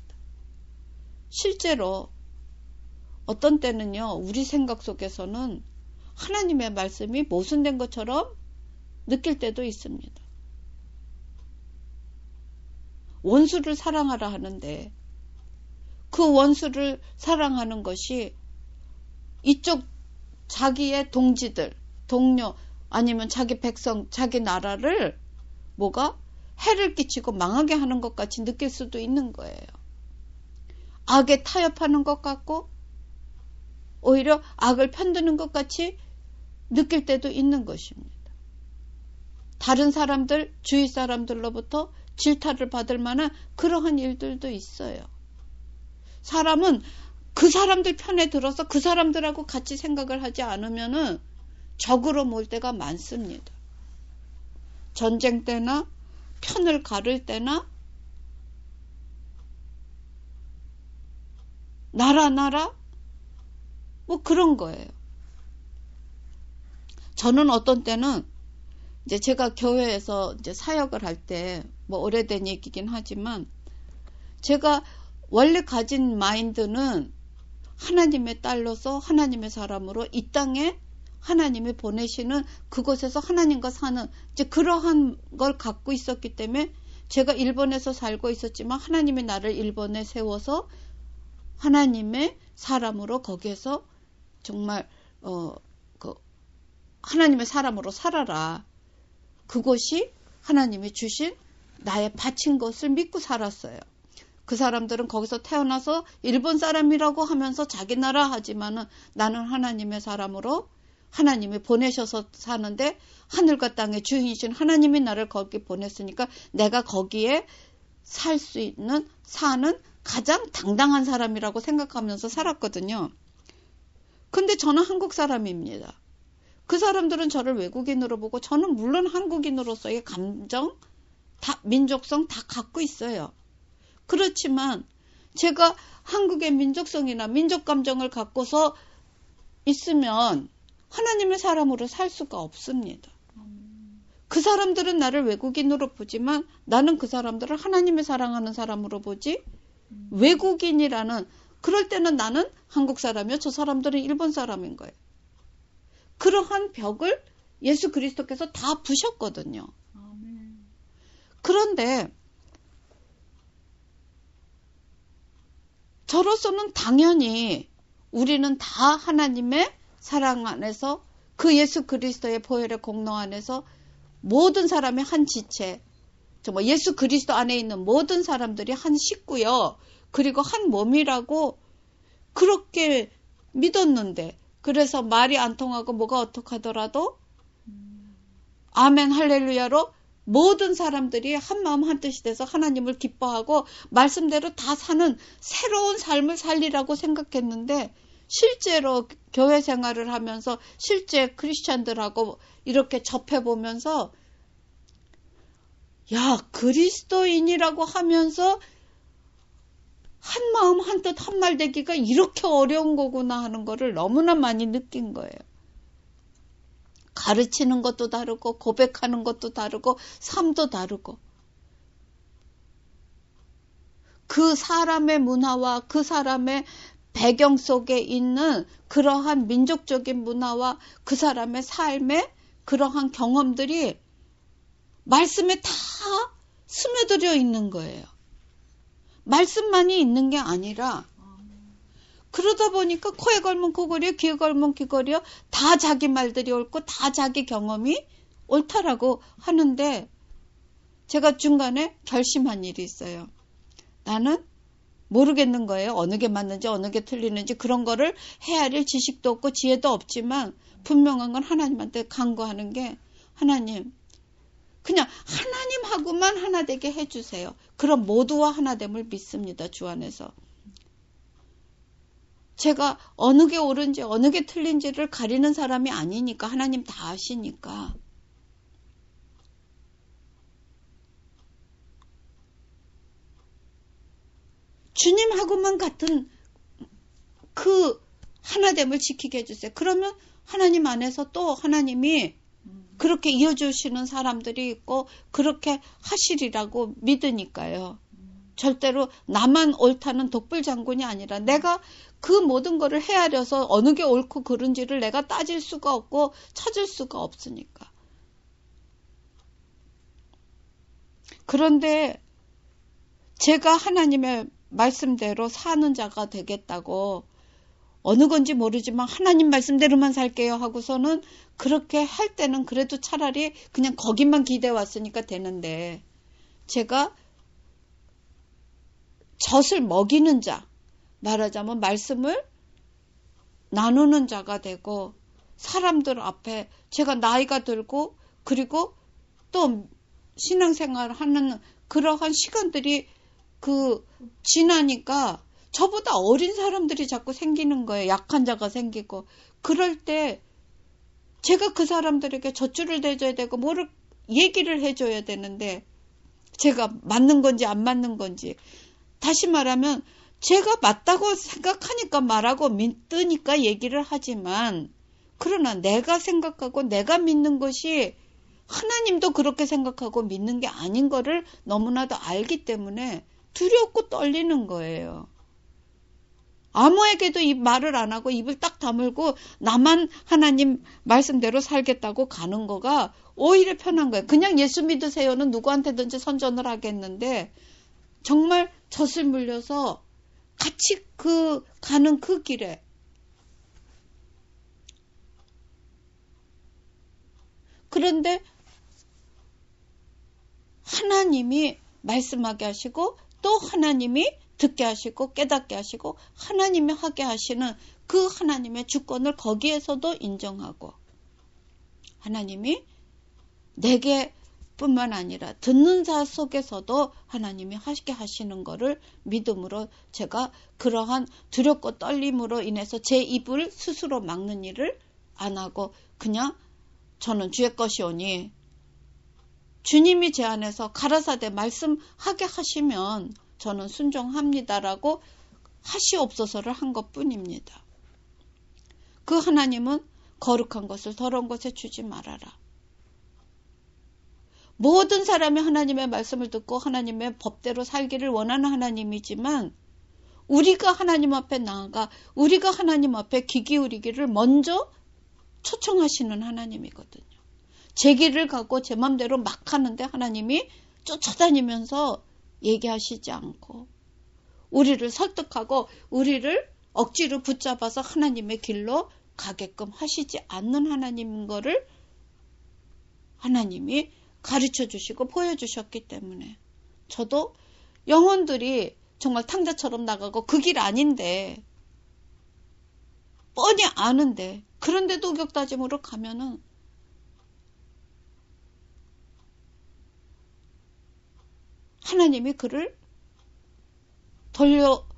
실제로 어떤 때는요, 우리 생각 속에서는 하나님의 말씀이 모순된 것처럼 느낄 때도 있습니다. 원수를 사랑하라 하는데 그 원수를 사랑하는 것이 이쪽 자기의 동지들, 동료, 아니면 자기 백성, 자기 나라를 뭐가 해를 끼치고 망하게 하는 것 같이 느낄 수도 있는 거예요. 악에 타협하는 것 같고 오히려 악을 편드는 것 같이 느낄 때도 있는 것입니다. 다른 사람들, 주위 사람들로부터 질타를 받을 만한 그러한 일들도 있어요. 사람은 그 사람들 편에 들어서 그 사람들하고 같이 생각을 하지 않으면은 적으로 몰 때가 많습니다. 전쟁 때나 편을 가를 때나 나라 나라 뭐 그런 거예요. 저는 어떤 때는 이제 제가 교회에서 이제 사역을 할 때 뭐 오래된 얘기긴 하지만 제가 원래 가진 마인드는 하나님의 딸로서 하나님의 사람으로 이 땅에 하나님이 보내시는 그곳에서 하나님과 사는 이제 그러한 걸 갖고 있었기 때문에 제가 일본에서 살고 있었지만 하나님이 나를 일본에 세워서 하나님의 사람으로 거기에서 정말 어, 그 하나님의 사람으로 살아라. 그곳이 하나님이 주신 나의 바친 것을 믿고 살았어요. 그 사람들은 거기서 태어나서 일본 사람이라고 하면서 자기 나라 하지만은 나는 하나님의 사람으로 하나님이 보내셔서 사는데 하늘과 땅의 주인이신 하나님이 나를 거기 보냈으니까 내가 거기에 살 수 있는 사는 가장 당당한 사람이라고 생각하면서 살았거든요. 근데 저는 한국 사람입니다. 그 사람들은 저를 외국인으로 보고 저는 물론 한국인으로서의 감정, 다, 민족성 다 갖고 있어요. 그렇지만 제가 한국의 민족성이나 민족 감정을 갖고서 있으면 하나님의 사람으로 살 수가 없습니다. 그 사람들은 나를 외국인으로 보지만 나는 그 사람들을 하나님의 사랑하는 사람으로 보지 외국인이라는 그럴 때는 나는 한국 사람이요 저 사람들은 일본 사람인 거예요. 그러한 벽을 예수 그리스도께서 다 부셨거든요. 그런데 저로서는 당연히 우리는 다 하나님의 사랑 안에서 그 예수 그리스도의 보혈의 공로 안에서 모든 사람의 한 지체, 정말 예수 그리스도 안에 있는 모든 사람들이 한 식구요. 그리고 한 몸이라고 그렇게 믿었는데 그래서 말이 안 통하고 뭐가 어떡하더라도 아멘 할렐루야로 모든 사람들이 한 마음 한 뜻이 돼서 하나님을 기뻐하고 말씀대로 다 사는 새로운 삶을 살리라고 생각했는데 실제로 교회 생활을 하면서 실제 크리스찬들하고 이렇게 접해보면서 야 그리스도인이라고 하면서 한 마음 한 뜻 한 말 되기가 이렇게 어려운 거구나 하는 거를 너무나 많이 느낀 거예요. 가르치는 것도 다르고 고백하는 것도 다르고 삶도 다르고 그 사람의 문화와 그 사람의 배경 속에 있는 그러한 민족적인 문화와 그 사람의 삶의 그러한 경험들이 말씀에 다 스며들어 있는 거예요. 말씀만이 있는 게 아니라 그러다 보니까 코에 걸면 코걸이요, 귀에 걸면 귀걸이요. 다 자기 말들이 옳고 다 자기 경험이 옳다라고 하는데 제가 중간에 결심한 일이 있어요. 나는 모르겠는 거예요. 어느 게 맞는지 어느 게 틀리는지 그런 거를 헤아릴 지식도 없고 지혜도 없지만 분명한 건 하나님한테 간구하는 게 하나님 그냥 하나님하고만 하나 되게 해주세요. 그럼 모두와 하나됨을 믿습니다. 주 안에서. 제가 어느 게 옳은지 어느 게 틀린지를 가리는 사람이 아니니까 하나님 다 아시니까. 주님하고만 같은 그 하나됨을 지키게 해주세요. 그러면 하나님 안에서 또 하나님이 그렇게 이어주시는 사람들이 있고 그렇게 하시리라고 믿으니까요. 절대로 나만 옳다는 독불장군이 아니라 내가 그 모든 거를 헤아려서 어느 게 옳고 그른지를 내가 따질 수가 없고 찾을 수가 없으니까. 그런데 제가 하나님의 말씀대로 사는 자가 되겠다고 어느 건지 모르지만 하나님 말씀대로만 살게요 하고서는 그렇게 할 때는 그래도 차라리 그냥 거기만 기대 왔으니까 되는데 제가 젖을 먹이는 자, 말하자면 말씀을 나누는 자가 되고 사람들 앞에 제가 나이가 들고 그리고 또 신앙생활을 하는 그러한 시간들이 그 지나니까 저보다 어린 사람들이 자꾸 생기는 거예요. 약한 자가 생기고. 그럴 때 제가 그 사람들에게 젖줄을 대줘야 되고 뭐를 얘기를 해줘야 되는데 제가 맞는 건지 안 맞는 건지. 다시 말하면 제가 맞다고 생각하니까 말하고 믿으니까 얘기를 하지만 그러나 내가 생각하고 내가 믿는 것이 하나님도 그렇게 생각하고 믿는 게 아닌 거를 너무나도 알기 때문에 두렵고 떨리는 거예요. 아무에게도 이 말을 안 하고 입을 딱 다물고 나만 하나님 말씀대로 살겠다고 가는 거가 오히려 편한 거예요. 그냥 예수 믿으세요는 누구한테든지 선전을 하겠는데 정말 젖을 물려서 같이 그 가는 그 길에 그런데 하나님이 말씀하게 하시고 또 하나님이 듣게 하시고 깨닫게 하시고 하나님이 하게 하시는 그 하나님의 주권을 거기에서도 인정하고 하나님이 내게 뿐만 아니라 듣는 자 속에서도 하나님이 하게 하시는 것을 믿음으로 제가 그러한 두렵고 떨림으로 인해서 제 입을 스스로 막는 일을 안 하고 그냥 저는 주의 것이오니 주님이 제 안에서 가라사대 말씀하게 하시면 저는 순종합니다라고 하시옵소서를 한 것뿐입니다. 그 하나님은 거룩한 것을 더러운 것에 주지 말아라. 모든 사람이 하나님의 말씀을 듣고 하나님의 법대로 살기를 원하는 하나님이지만 우리가 하나님 앞에 나아가 우리가 하나님 앞에 귀 기울이기를 먼저 초청하시는 하나님이거든요. 제 길을 가고 제 맘대로 막 하는데 하나님이 쫓아다니면서 얘기하시지 않고 우리를 설득하고 우리를 억지로 붙잡아서 하나님의 길로 가게끔 하시지 않는 하나님인 거를 하나님이 가르쳐 주시고 보여주셨기 때문에 저도 영혼들이 정말 탕자처럼 나가고 그 길 아닌데 뻔히 아는데 그런데도 우격다짐으로 가면은 하나님이 그를 돌려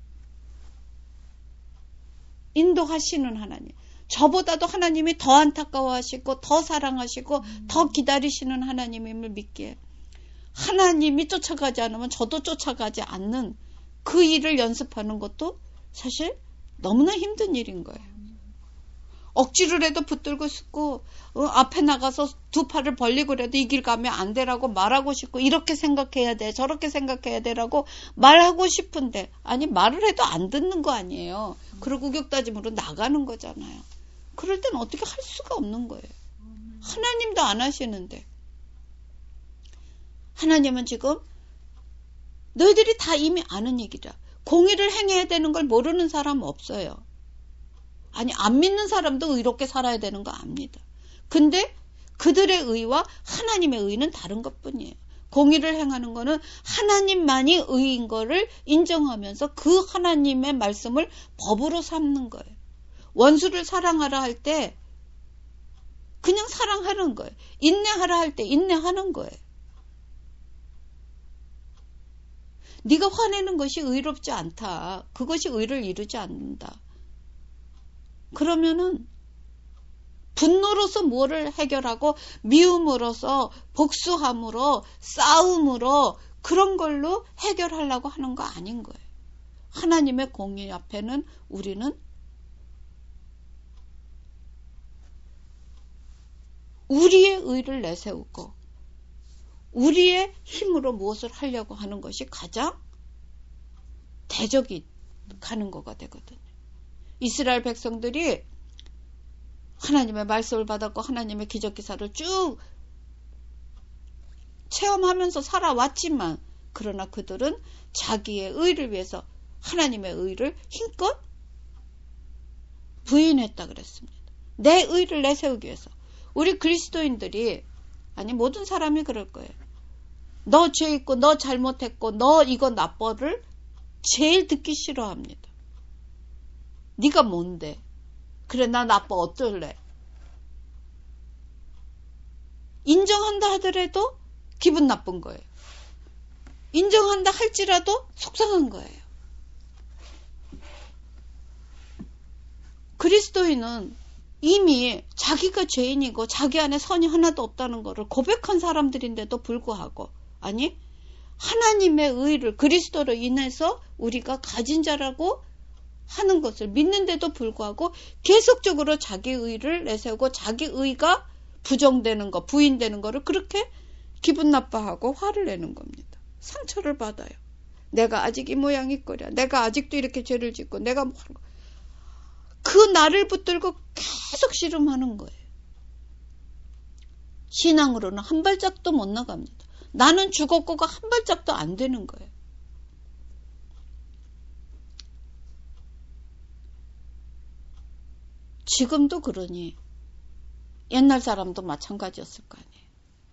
인도하시는 하나님. 저보다도 하나님이 더 안타까워하시고 더 사랑하시고 음. 더 기다리시는 하나님임을 믿기에 하나님이 쫓아가지 않으면 저도 쫓아가지 않는 그 일을 연습하는 것도 사실 너무나 힘든 일인 거예요. 억지로라도 붙들고 싶고 어, 앞에 나가서 두 팔을 벌리고라도 이 길 가면 안 되라고 말하고 싶고 이렇게 생각해야 돼 저렇게 생각해야 되라고 말하고 싶은데 아니 말을 해도 안 듣는 거 아니에요. 그리고 우격다짐으로 나가는 거잖아요. 그럴 땐 어떻게 할 수가 없는 거예요. 하나님도 안 하시는데 하나님은 지금 너희들이 다 이미 아는 얘기다. 공의를 행해야 되는 걸 모르는 사람 없어요. 아니, 안 믿는 사람도 의롭게 살아야 되는 거 압니다. 근데 그들의 의와 하나님의 의는 다른 것뿐이에요. 공의를 행하는 거는 하나님만이 의인 거를 인정하면서 그 하나님의 말씀을 법으로 삼는 거예요. 원수를 사랑하라 할 때 그냥 사랑하는 거예요. 인내하라 할 때 인내하는 거예요. 네가 화내는 것이 의롭지 않다. 그것이 의를 이루지 않는다. 그러면은 분노로서 뭐를 해결하고 미움으로서 복수함으로 싸움으로 그런 걸로 해결하려고 하는 거 아닌 거예요. 하나님의 공의 앞에는 우리는 우리의 의를 내세우고 우리의 힘으로 무엇을 하려고 하는 것이 가장 대적이 가는 거가 되거든요. 이스라엘 백성들이 하나님의 말씀을 받았고 하나님의 기적기사를 쭉 체험하면서 살아왔지만 그러나 그들은 자기의 의를 위해서 하나님의 의를 힘껏 부인했다 그랬습니다. 내 의를 내세우기 위해서. 우리 그리스도인들이 아니 모든 사람이 그럴 거예요. 너 죄 있고 너 잘못했고 너 이거 나빠를 제일 듣기 싫어합니다. 네가 뭔데? 그래 나 나빠 어쩔래? 인정한다 하더라도 기분 나쁜 거예요. 인정한다 할지라도 속상한 거예요. 그리스도인은 이미 자기가 죄인이고 자기 안에 선이 하나도 없다는 것을 고백한 사람들인데도 불구하고 아니 하나님의 의를 그리스도로 인해서 우리가 가진 자라고 하는 것을 믿는데도 불구하고 계속적으로 자기 의를 내세우고 자기 의가 부정되는 거, 부인되는 거를 그렇게 기분 나빠하고 화를 내는 겁니다. 상처를 받아요. 내가 아직 이 모양이 거려. 내가 아직도 이렇게 죄를 짓고 내가 뭐 하는 거. 그 나를 붙들고 계속 씨름하는 거예요. 신앙으로는 한 발짝도 못 나갑니다. 나는 죽었고가 한 발짝도 안 되는 거예요. 지금도 그러니 옛날 사람도 마찬가지였을 거 아니에요.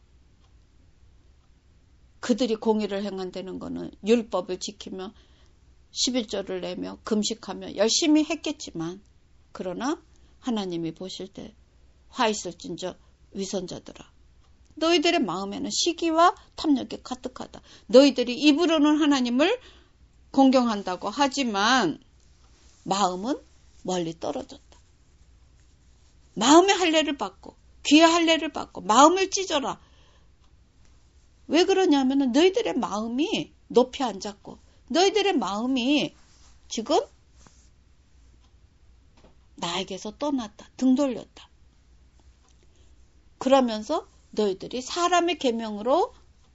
그들이 공의를 행한다는 거는 율법을 지키며 십일조를 내며 금식하며 열심히 했겠지만 그러나 하나님이 보실 때 화 있을진저 위선자들아 너희들의 마음에는 시기와 탐욕이 가득하다. 너희들이 입으로는 하나님을 공경한다고 하지만 마음은 멀리 떨어졌다. 마음의 할례를 받고 귀의 할례를 받고 마음을 찢어라. 왜 그러냐면 너희들의 마음이 높이 앉았고 너희들의 마음이 지금 나에게서 떠났다. 등 돌렸다. 그러면서 너희들이 사람의 계명으로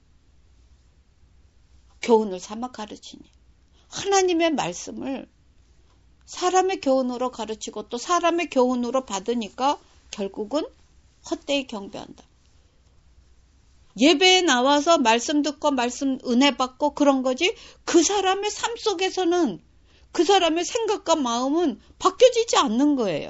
교훈을 삼아 가르치니 하나님의 말씀을 사람의 교훈으로 가르치고 또 사람의 교훈으로 받으니까 결국은 헛되이 경배한다. 예배에 나와서 말씀 듣고 말씀 은혜 받고 그런 거지 그 사람의 삶 속에서는 그 사람의 생각과 마음은 바뀌어지지 않는 거예요.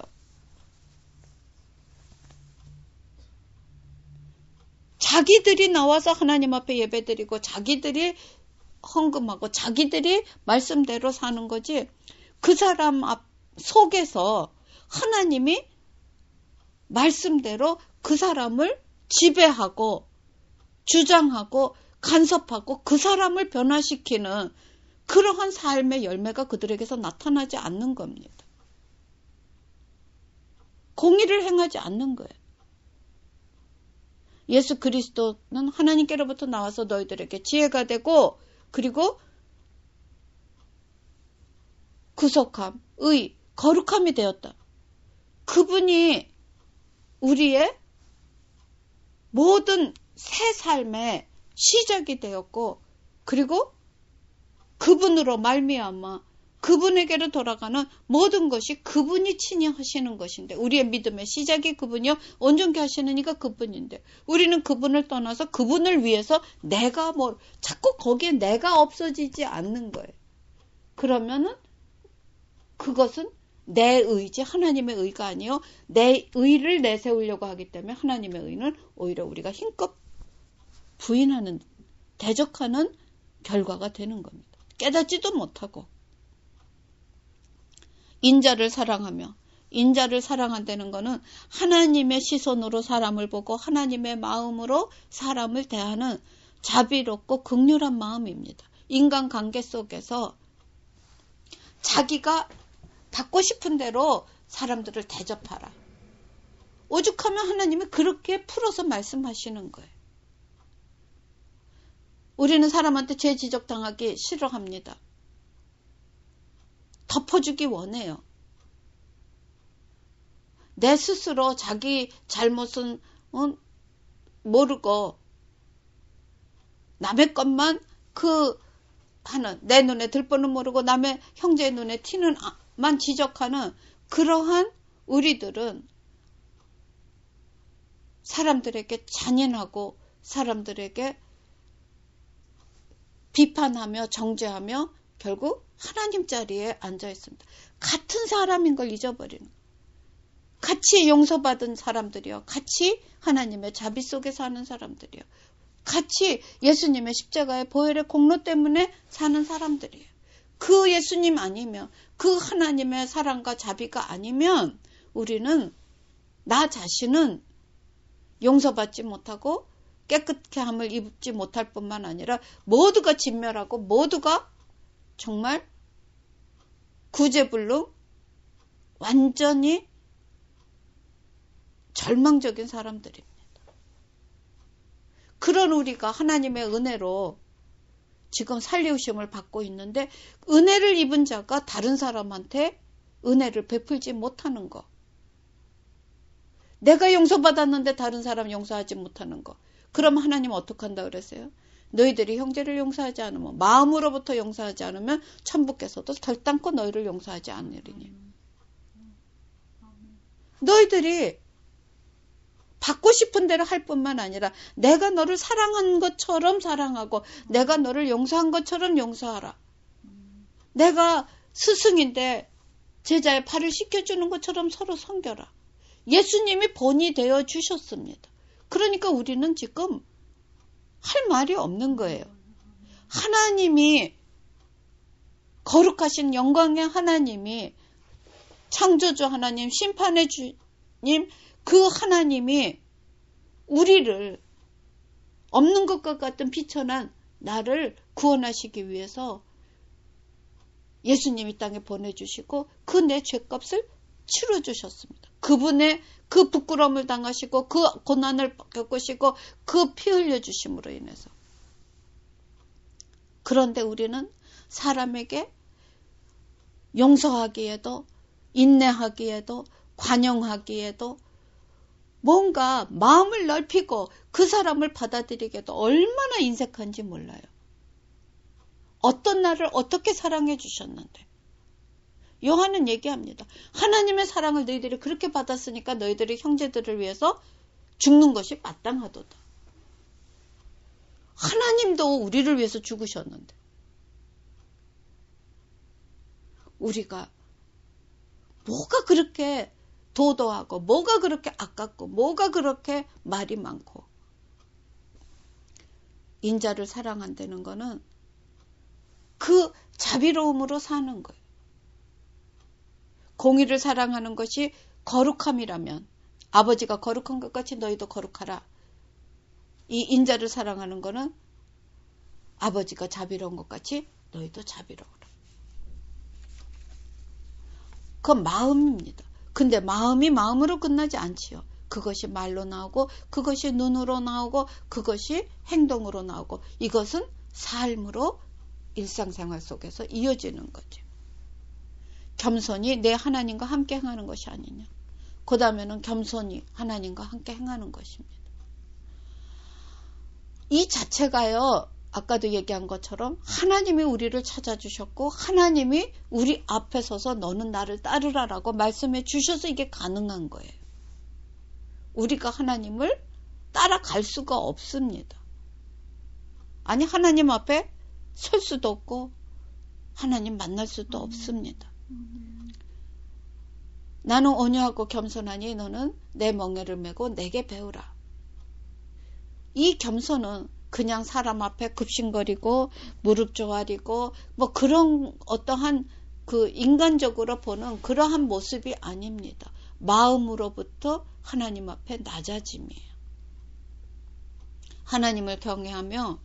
자기들이 나와서 하나님 앞에 예배드리고 자기들이 헌금하고 자기들이 말씀대로 사는 거지 그 사람 앞 속에서 하나님이 말씀대로 그 사람을 지배하고 주장하고 간섭하고 그 사람을 변화시키는 그러한 삶의 열매가 그들에게서 나타나지 않는 겁니다. 공의를 행하지 않는 거예요. 예수 그리스도는 하나님께로부터 나와서 너희들에게 지혜가 되고 그리고 구속함, 의, 거룩함이 되었다. 그분이 우리의 모든 새 삶의 시작이 되었고 그리고 그분으로 말미암아 그분에게로 돌아가는 모든 것이 그분이 친히 하시는 것인데, 우리의 믿음의 시작이 그분이요 온전케 하시는 이가 그분인데, 우리는 그분을 떠나서 그분을 위해서 내가 뭐 자꾸 거기에 내가 없어지지 않는 거예요. 그러면은 그것은 내 의지, 하나님의 의가 아니요 내 의를 내세우려고 하기 때문에 하나님의 의는 오히려 우리가 힘껏 부인하는, 대적하는 결과가 되는 겁니다. 깨닫지도 못하고. 인자를 사랑하며, 인자를 사랑한다는 것은 하나님의 시선으로 사람을 보고 하나님의 마음으로 사람을 대하는 자비롭고 긍휼한 마음입니다. 인간관계 속에서 자기가 받고 싶은 대로 사람들을 대접하라. 오죽하면 하나님이 그렇게 풀어서 말씀하시는 거예요. 우리는 사람한테 죄 지적당하기 싫어합니다. 덮어주기 원해요. 내 스스로 자기 잘못은 모르고 남의 것만 그 하는, 내 눈에 들보는 모르고 남의 형제의 눈에 튀는 만 지적하는 그러한 우리들은 사람들에게 잔인하고 사람들에게 비판하며 정죄하며 결국 하나님 자리에 앉아 있습니다. 같은 사람인 걸 잊어버리는, 같이 용서받은 사람들이요, 같이 하나님의 자비 속에 사는 사람들이요, 같이 예수님의 십자가의 보혈의 공로 때문에 사는 사람들이에요. 그 예수님 아니면, 그 하나님의 사랑과 자비가 아니면 우리는, 나 자신은 용서받지 못하고 깨끗게 함을 입지 못할 뿐만 아니라 모두가 진멸하고 모두가 정말 구제불능, 완전히 절망적인 사람들입니다. 그런 우리가 하나님의 은혜로 지금 살리우심을 받고 있는데, 은혜를 입은 자가 다른 사람한테 은혜를 베풀지 못하는 거, 내가 용서받았는데 다른 사람 용서하지 못하는 거, 그럼 하나님 어떻게 한다 그랬어요? 너희들이 형제를 용서하지 않으면, 마음으로부터 용서하지 않으면 천부께서도 결단코 너희를 용서하지 않으리니. 너희들이 받고 싶은 대로 할 뿐만 아니라 내가 너를 사랑한 것처럼 사랑하고 내가 너를 용서한 것처럼 용서하라. 내가 스승인데 제자의 발을 씻겨주는 것처럼 서로 섬겨라. 예수님이 본이 되어 주셨습니다. 그러니까 우리는 지금 할 말이 없는 거예요. 하나님이, 거룩하신 영광의 하나님이, 창조주 하나님, 심판의 주님, 그 하나님이 우리를, 없는 것과 같은 비천한 나를 구원하시기 위해서 예수님이 땅에 보내주시고 그 내 죄값을 치러주셨습니다. 그분의 그 부끄러움을 당하시고 그 고난을 겪으시고 그 피 흘려주심으로 인해서. 그런데 우리는 사람에게 용서하기에도 인내하기에도 관용하기에도 뭔가 마음을 넓히고 그 사람을 받아들이기에도 얼마나 인색한지 몰라요. 어떤 나를 어떻게 사랑해 주셨는데. 요한은 얘기합니다. 하나님의 사랑을 너희들이 그렇게 받았으니까 너희들이 형제들을 위해서 죽는 것이 마땅하도다. 하나님도 우리를 위해서 죽으셨는데 우리가 뭐가 그렇게 도도하고 뭐가 그렇게 아깝고 뭐가 그렇게 말이 많고. 인자를 사랑한다는 거는 그 자비로움으로 사는 거예요. 공의를 사랑하는 것이 거룩함이라면 아버지가 거룩한 것 같이 너희도 거룩하라. 이 인자를 사랑하는 거는 아버지가 자비로운 것 같이 너희도 자비로우라. 그건 마음입니다. 근데 마음이 마음으로 끝나지 않지요. 그것이 말로 나오고 그것이 눈으로 나오고 그것이 행동으로 나오고 이것은 삶으로 일상생활 속에서 이어지는 거죠. 겸손이 내 하나님과 함께 행하는 것이 아니냐. 그 다음에는 겸손이 하나님과 함께 행하는 것입니다. 이 자체가요, 아까도 얘기한 것처럼 하나님이 우리를 찾아주셨고 하나님이 우리 앞에 서서 너는 나를 따르라라고 말씀해 주셔서 이게 가능한 거예요. 우리가 하나님을 따라갈 수가 없습니다. 아니 하나님 앞에 설 수도 없고 하나님 만날 수도 음. 없습니다. 음. 나는 온유하고 겸손하니 너는 내 멍에를 메고 내게 배우라. 이 겸손은 그냥 사람 앞에 급신거리고 무릎 조아리고 뭐 그런 어떠한 그 인간적으로 보는 그러한 모습이 아닙니다. 마음으로부터 하나님 앞에 낮아짐이에요. 하나님을 경외하며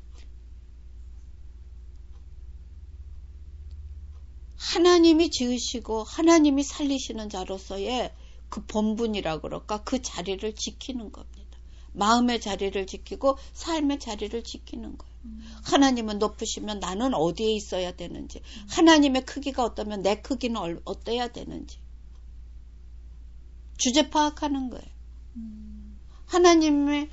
하나님이 지으시고 하나님이 살리시는 자로서의 그 본분이라 그럴까 그 자리를 지키는 겁니다. 마음의 자리를 지키고 삶의 자리를 지키는 거예요. 음. 하나님은 높으시면 나는 어디에 있어야 되는지, 음. 하나님의 크기가 어떠면 내 크기는 어때야 되는지 주제 파악하는 거예요. 음. 하나님의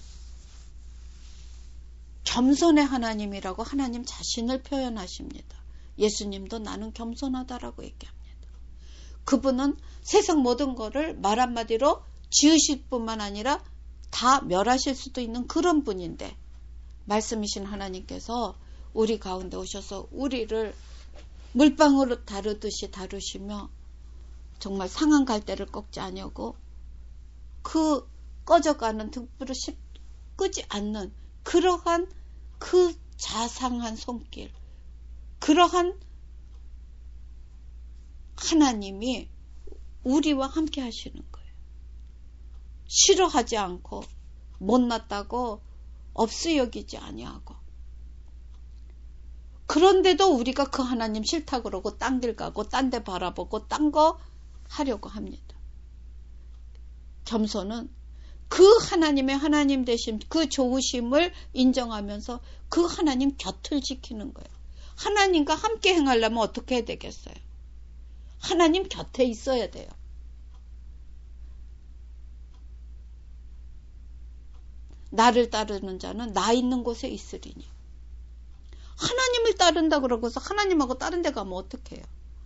겸손의 하나님이라고 하나님 자신을 표현하십니다. 예수님도 나는 겸손하다라고 얘기합니다. 그분은 세상 모든 거를 말 한마디로 지으실 뿐만 아니라 다 멸하실 수도 있는 그런 분인데 말씀이신 하나님께서 우리 가운데 오셔서 우리를 물방울을 다루듯이 다루시며 정말 상한 갈대를 꺾지 아니하고 그 꺼져가는 등불을 끄지 않는 그러한 그 자상한 손길, 그러한 하나님이 우리와 함께 하시는 거예요. 싫어하지 않고 못났다고 없이 여기지 아니하고. 그런데도 우리가 그 하나님 싫다 그러고 딴 길 가고 딴 데 바라보고 딴 거 하려고 합니다. 겸손은 그 하나님의 하나님 되심, 그 좋으심을 인정하면서 그 하나님 곁을 지키는 거예요. 하나님과 함께 행하려면 어떻게 해야 되겠어요? 하나님 곁에 있어야 돼요. 나를 따르는 자는 나 있는 곳에 있으리니. 하나님을 따른다 그러고서 하나님하고 다른 데 가면 어떡해요?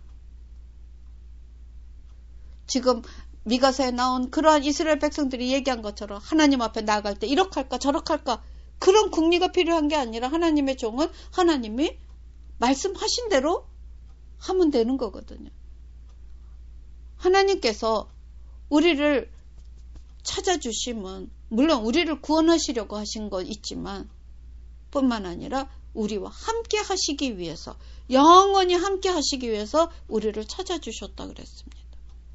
지금 미가서에 나온 그러한 이스라엘 백성들이 얘기한 것처럼 하나님 앞에 나아갈 때 이렇게 할까 저렇게 할까 그런 궁리가 필요한 게 아니라 하나님의 종은 하나님이 말씀하신 대로 하면 되는 거거든요. 하나님께서 우리를 찾아주심은 물론 우리를 구원하시려고 하신 거 있지만 뿐만 아니라 우리와 함께 하시기 위해서 영원히 함께 하시기 위해서 우리를 찾아주셨다 그랬습니다.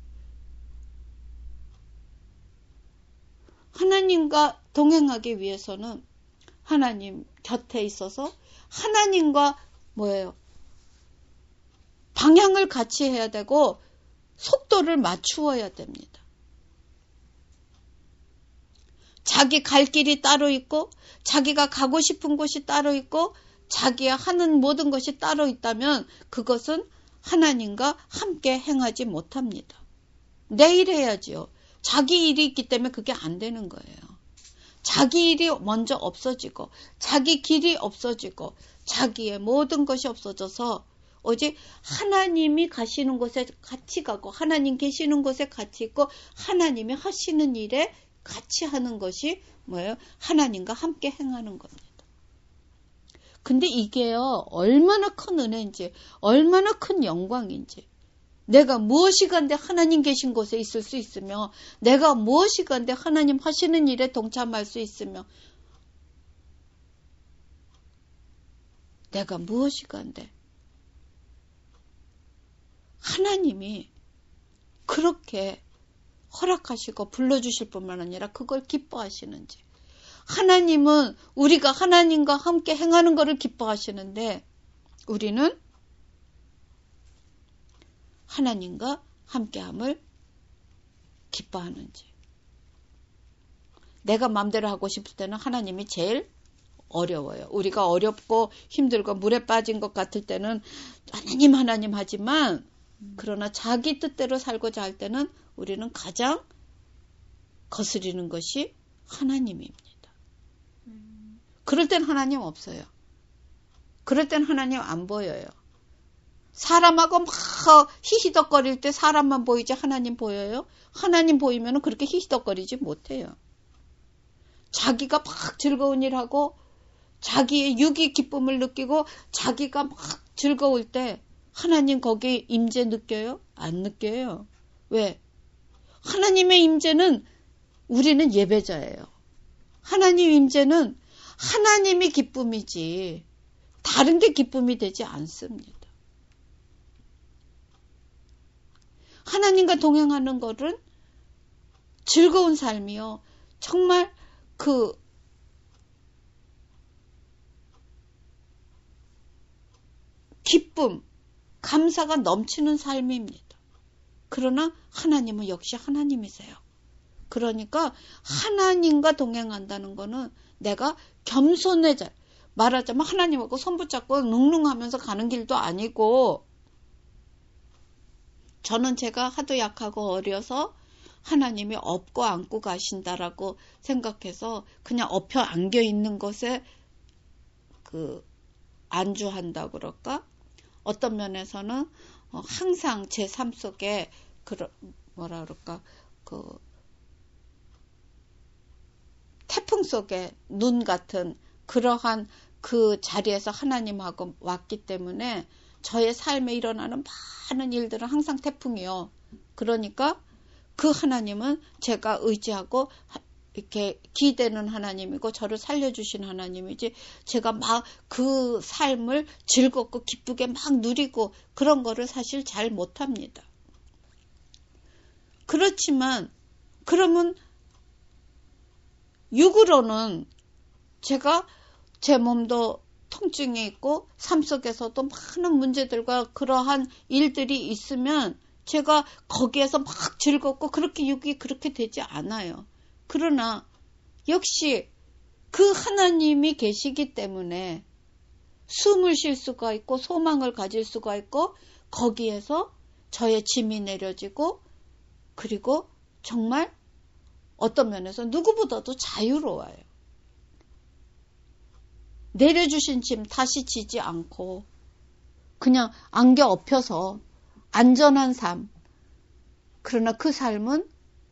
하나님과 동행하기 위해서는 하나님 곁에 있어서 하나님과 뭐예요? 방향을 같이 해야 되고 속도를 맞추어야 됩니다. 자기 갈 길이 따로 있고 자기가 가고 싶은 곳이 따로 있고 자기가 하는 모든 것이 따로 있다면 그것은 하나님과 함께 행하지 못합니다. 내일 해야지요. 자기 일이 있기 때문에 그게 안 되는 거예요. 자기 일이 먼저 없어지고 자기 길이 없어지고 자기의 모든 것이 없어져서 오직 하나님이 가시는 곳에 같이 가고 하나님 계시는 곳에 같이 있고 하나님이 하시는 일에 같이 하는 것이 뭐예요? 하나님과 함께 행하는 겁니다. 근데 이게요, 얼마나 큰 은혜인지, 얼마나 큰 영광인지. 내가 무엇이 간데 하나님 계신 곳에 있을 수 있으며, 내가 무엇이 간데 하나님 하시는 일에 동참할 수 있으며, 내가 무엇이 간데 하나님이 그렇게 허락하시고 불러주실 뿐만 아니라 그걸 기뻐하시는지. 하나님은 우리가 하나님과 함께 행하는 것을 기뻐하시는데 우리는 하나님과 함께함을 기뻐하는지. 내가 마음대로 하고 싶을 때는 하나님이 제일 어려워요. 우리가 어렵고 힘들고 물에 빠진 것 같을 때는 하나님 하나님 하지만 그러나 자기 뜻대로 살고자 할 때는 우리는 가장 거스리는 것이 하나님입니다. 그럴 땐 하나님 없어요. 그럴 땐 하나님 안 보여요. 사람하고 막 히히덕거릴 때 사람만 보이지 하나님 보여요? 하나님 보이면 그렇게 히히덕거리지 못해요. 자기가 막 즐거운 일하고 자기의 육이 기쁨을 느끼고 자기가 막 즐거울 때 하나님 거기에 임재 느껴요? 안 느껴요. 왜? 하나님의 임재는 우리는 예배자예요. 하나님 임재는 하나님이 기쁨이지 다른 게 기쁨이 되지 않습니다. 하나님과 동행하는 것은 즐거운 삶이요. 정말 그 기쁨, 감사가 넘치는 삶입니다. 그러나 하나님은 역시 하나님이세요. 그러니까 하나님과 동행한다는 거는 내가 겸손해져 말하자면 하나님하고 손 붙잡고 눅눅하면서 가는 길도 아니고 저는 제가 하도 약하고 어려서 하나님이 업고 안고 가신다라고 생각해서 그냥 엎혀 안겨 있는 것에 그 안주한다 그럴까? 어떤 면에서는 항상 제 삶 속에 그 뭐라 그럴까? 그 태풍 속에 눈 같은 그러한 그 자리에서 하나님하고 왔기 때문에 저의 삶에 일어나는 많은 일들은 항상 태풍이요. 그러니까 그 하나님은 제가 의지하고 이렇게 기대는 하나님이고 저를 살려주신 하나님이지 제가 막 그 삶을 즐겁고 기쁘게 막 누리고 그런 거를 사실 잘 못합니다. 그렇지만 그러면 육으로는 제가 제 몸도 통증이 있고 삶 속에서도 많은 문제들과 그러한 일들이 있으면 제가 거기에서 막 즐겁고 그렇게 육이 그렇게 되지 않아요. 그러나 역시 그 하나님이 계시기 때문에 숨을 쉴 수가 있고 소망을 가질 수가 있고 거기에서 저의 짐이 내려지고 그리고 정말 어떤 면에서 누구보다도 자유로워요. 내려주신 짐 다시 지지 않고 그냥 안겨 엎혀서 안전한 삶. 그러나 그 삶은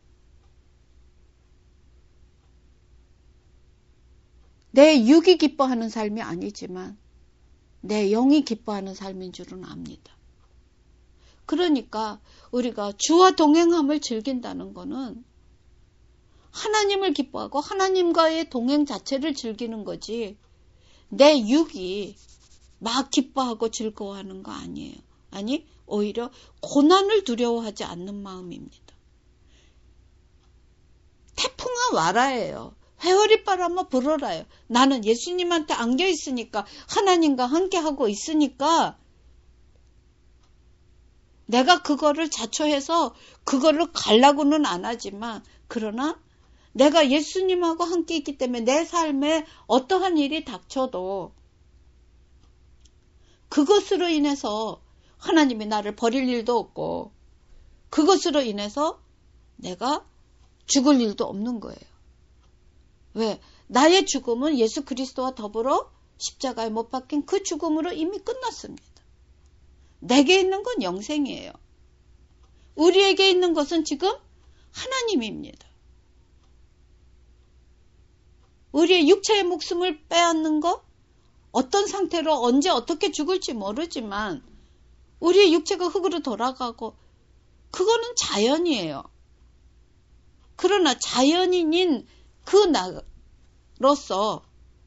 내 육이 기뻐하는 삶이 아니지만 내 영이 기뻐하는 삶인 줄은 압니다. 그러니까 우리가 주와 동행함을 즐긴다는 것은 하나님을 기뻐하고 하나님과의 동행 자체를 즐기는 거지 내 육이 막 기뻐하고 즐거워하는 거 아니에요. 아니 오히려 고난을 두려워하지 않는 마음입니다. 태풍아 와라예요. 회오리 바람아 불어라요. 나는 예수님한테 안겨 있으니까 하나님과 함께하고 있으니까 내가 그거를 자초해서 그거를 가려고는 안 하지만 그러나 내가 예수님하고 함께 있기 때문에 내 삶에 어떠한 일이 닥쳐도 그것으로 인해서 하나님이 나를 버릴 일도 없고 그것으로 인해서 내가 죽을 일도 없는 거예요. 왜? 나의 죽음은 예수 그리스도와 더불어 십자가에 못 박힌 그 죽음으로 이미 끝났습니다. 내게 있는 건 영생이에요. 우리에게 있는 것은 지금 하나님입니다. 우리의 육체의 목숨을 빼앗는 것, 어떤 상태로 언제 어떻게 죽을지 모르지만 우리의 육체가 흙으로 돌아가고 그거는 자연이에요. 그러나 자연인인 그 나로서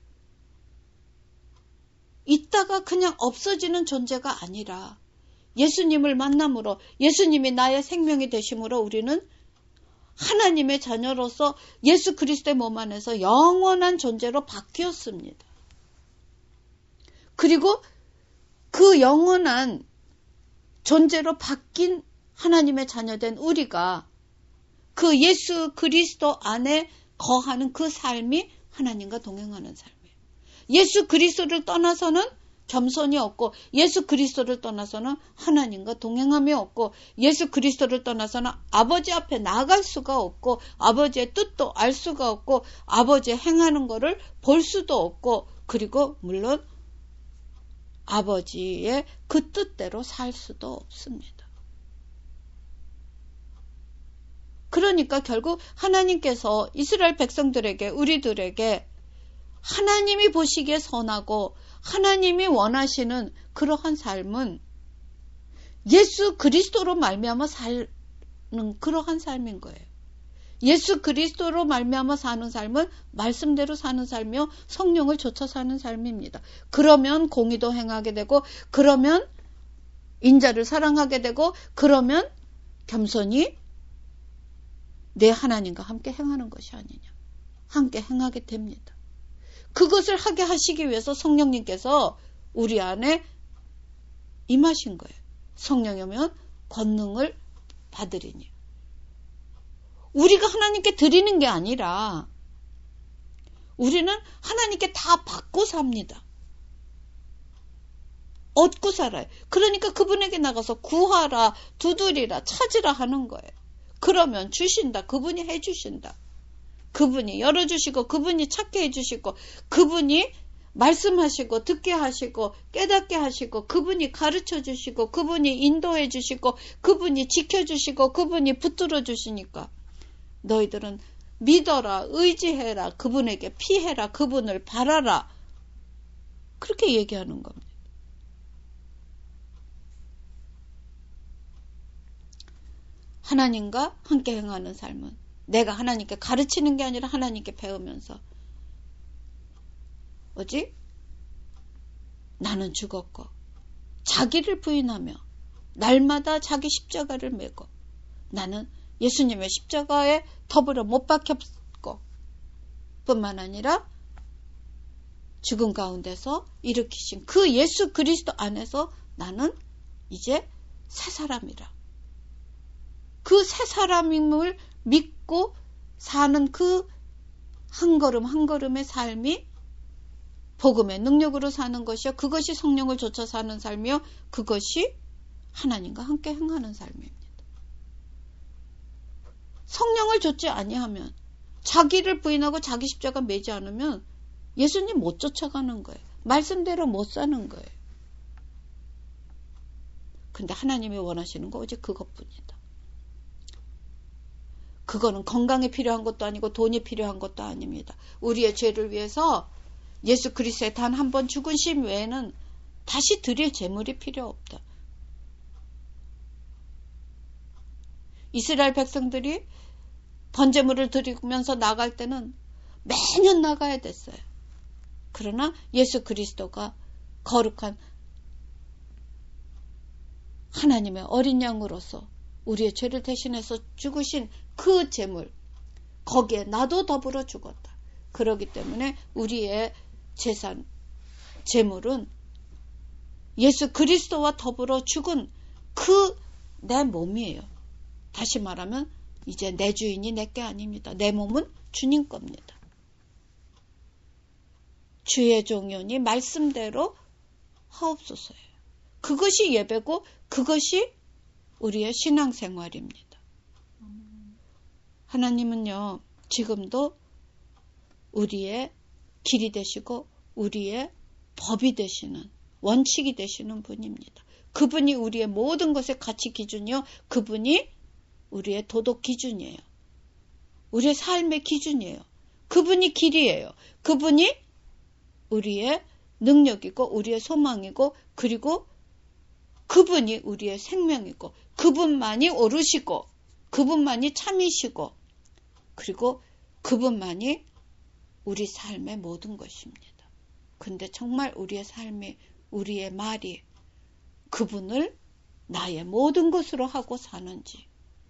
있다가 그냥 없어지는 존재가 아니라 예수님을 만남으로 예수님이 나의 생명이 되심으로 우리는 하나님의 자녀로서 예수 그리스도의 몸 안에서 영원한 존재로 바뀌었습니다. 그리고 그 영원한 존재로 바뀐 하나님의 자녀된 우리가 그 예수 그리스도 안에 거하는 그 삶이 하나님과 동행하는 삶이에요. 예수 그리스도를 떠나서는 겸손이 없고 예수 그리스도를 떠나서는 하나님과 동행함이 없고 예수 그리스도를 떠나서는 아버지 앞에 나아갈 수가 없고 아버지의 뜻도 알 수가 없고 아버지의 행하는 것을 볼 수도 없고 그리고 물론 아버지의 그 뜻대로 살 수도 없습니다. 그러니까 결국 하나님께서 이스라엘 백성들에게, 우리들에게 하나님이 보시기에 선하고 하나님이 원하시는 그러한 삶은 예수 그리스도로 말미암아 사는 그러한 삶인 거예요. 예수 그리스도로 말미암아 사는 삶은 말씀대로 사는 삶이요, 성령을 좇아 사는 삶입니다. 그러면 공의도 행하게 되고, 그러면 인자를 사랑하게 되고, 그러면 겸손히 내 하나님과 함께 행하는 것이 아니냐. 함께 행하게 됩니다. 그것을 하게 하시기 위해서 성령님께서 우리 안에 임하신 거예요. 성령이면 권능을 받으리니. 우리가 하나님께 드리는 게 아니라 우리는 하나님께 다 받고 삽니다. 얻고 살아요. 그러니까 그분에게 나가서 구하라, 두드리라, 찾으라 하는 거예요. 그러면 주신다. 그분이 해주신다. 그분이 열어주시고, 그분이 찾게 해주시고, 그분이 말씀하시고, 듣게 하시고, 깨닫게 하시고, 그분이 가르쳐 주시고, 그분이 인도해 주시고, 그분이 지켜주시고, 그분이 붙들어 주시니까 너희들은 믿어라, 의지해라, 그분에게 피해라, 그분을 바라라. 그렇게 얘기하는 겁니다. 하나님과 함께 행하는 삶은 내가 하나님께 가르치는 게 아니라 하나님께 배우면서, 뭐지? 나는 죽었고 자기를 부인하며 날마다 자기 십자가를 메고, 나는 예수님의 십자가에 더불어 못 박혔고 뿐만 아니라 죽음 가운데서 일으키신 그 예수 그리스도 안에서 나는 이제 새 사람이라. 그 새 사람임을 믿고 사는 그 한 걸음 한 걸음의 삶이 복음의 능력으로 사는 것이요, 그것이 성령을 좇아 사는 삶이요, 그것이 하나님과 함께 행하는 삶입니다. 성령을 좇지 아니하면, 자기를 부인하고 자기 십자가 매지 않으면 예수님 못 쫓아가는 거예요. 말씀대로 못 사는 거예요. 근데 하나님이 원하시는 거 오직 그것뿐이다. 그거는 건강이 필요한 것도 아니고 돈이 필요한 것도 아닙니다. 우리의 죄를 위해서 예수 그리스도의 단 한 번 죽은 심 외에는 다시 드릴 재물이 필요 없다. 이스라엘 백성들이 번제물을 드리면서 나갈 때는 매년 나가야 됐어요. 그러나 예수 그리스도가 거룩한 하나님의 어린 양으로서 우리의 죄를 대신해서 죽으신 그 제물, 거기에 나도 더불어 죽었다. 그렇기 때문에 우리의 재산, 제물은 예수 그리스도와 더불어 죽은 그 내 몸이에요. 다시 말하면 이제 내 주인이 내게 아닙니다. 내 몸은 주님 겁니다. 주의 종연이 말씀대로 하옵소서예요. 그것이 예배고 그것이 우리의 신앙생활입니다. 하나님은요, 지금도 우리의 길이 되시고 우리의 법이 되시는, 원칙이 되시는 분입니다. 그분이 우리의 모든 것의 가치 기준이요, 그분이 우리의 도덕 기준이에요. 우리의 삶의 기준이에요. 그분이 길이에요. 그분이 우리의 능력이고 우리의 소망이고, 그리고 그분이 우리의 생명이고, 그분만이 오르시고 그분만이 참이시고, 그리고 그분만이 우리 삶의 모든 것입니다. 근데 정말 우리의 삶이, 우리의 말이 그분을 나의 모든 것으로 하고 사는지,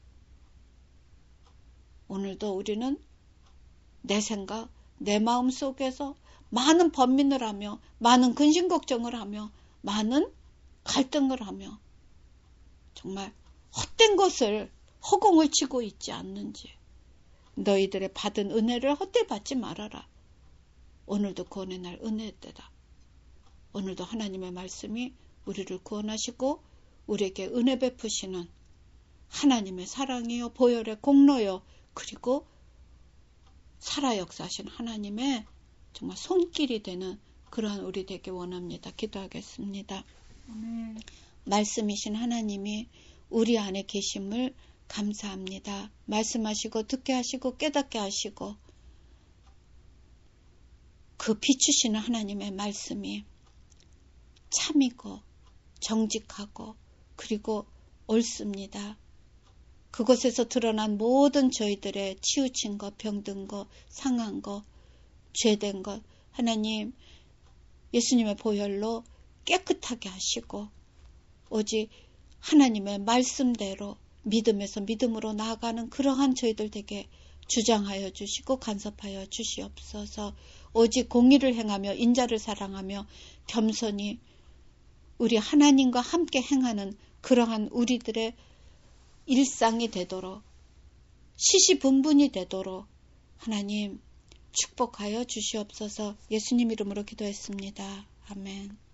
오늘도 우리는 내 생각, 내 마음 속에서 많은 번민을 하며, 많은 근심 걱정을 하며, 많은 갈등을 하며, 정말 헛된 것을 허공을 치고 있지 않는지, 너희들의 받은 은혜를 헛되이 받지 말아라. 오늘도 구원의 날 은혜의 때다. 오늘도 하나님의 말씀이 우리를 구원하시고 우리에게 은혜 베푸시는 하나님의 사랑이요, 보혈의 공로요, 그리고 살아 역사하신 하나님의 정말 손길이 되는 그러한 우리 되게 원합니다. 기도하겠습니다. 아멘. 말씀이신 하나님이 우리 안에 계심을 감사합니다. 말씀하시고 듣게 하시고 깨닫게 하시고 그 비추시는 하나님의 말씀이 참이고 정직하고 그리고 옳습니다. 그곳에서 드러난 모든 저희들의 치우친 것, 병든 것, 상한 것, 죄된 것 하나님 예수님의 보혈로 깨끗하게 하시고 오직 하나님의 말씀대로 믿음에서 믿음으로 나아가는 그러한 저희들 되게 주장하여 주시고 간섭하여 주시옵소서. 오직 공의를 행하며 인자를 사랑하며 겸손히 우리 하나님과 함께 행하는 그러한 우리들의 일상이 되도록 시시분분이 되도록 하나님 축복하여 주시옵소서. 예수님 이름으로 기도했습니다. 아멘.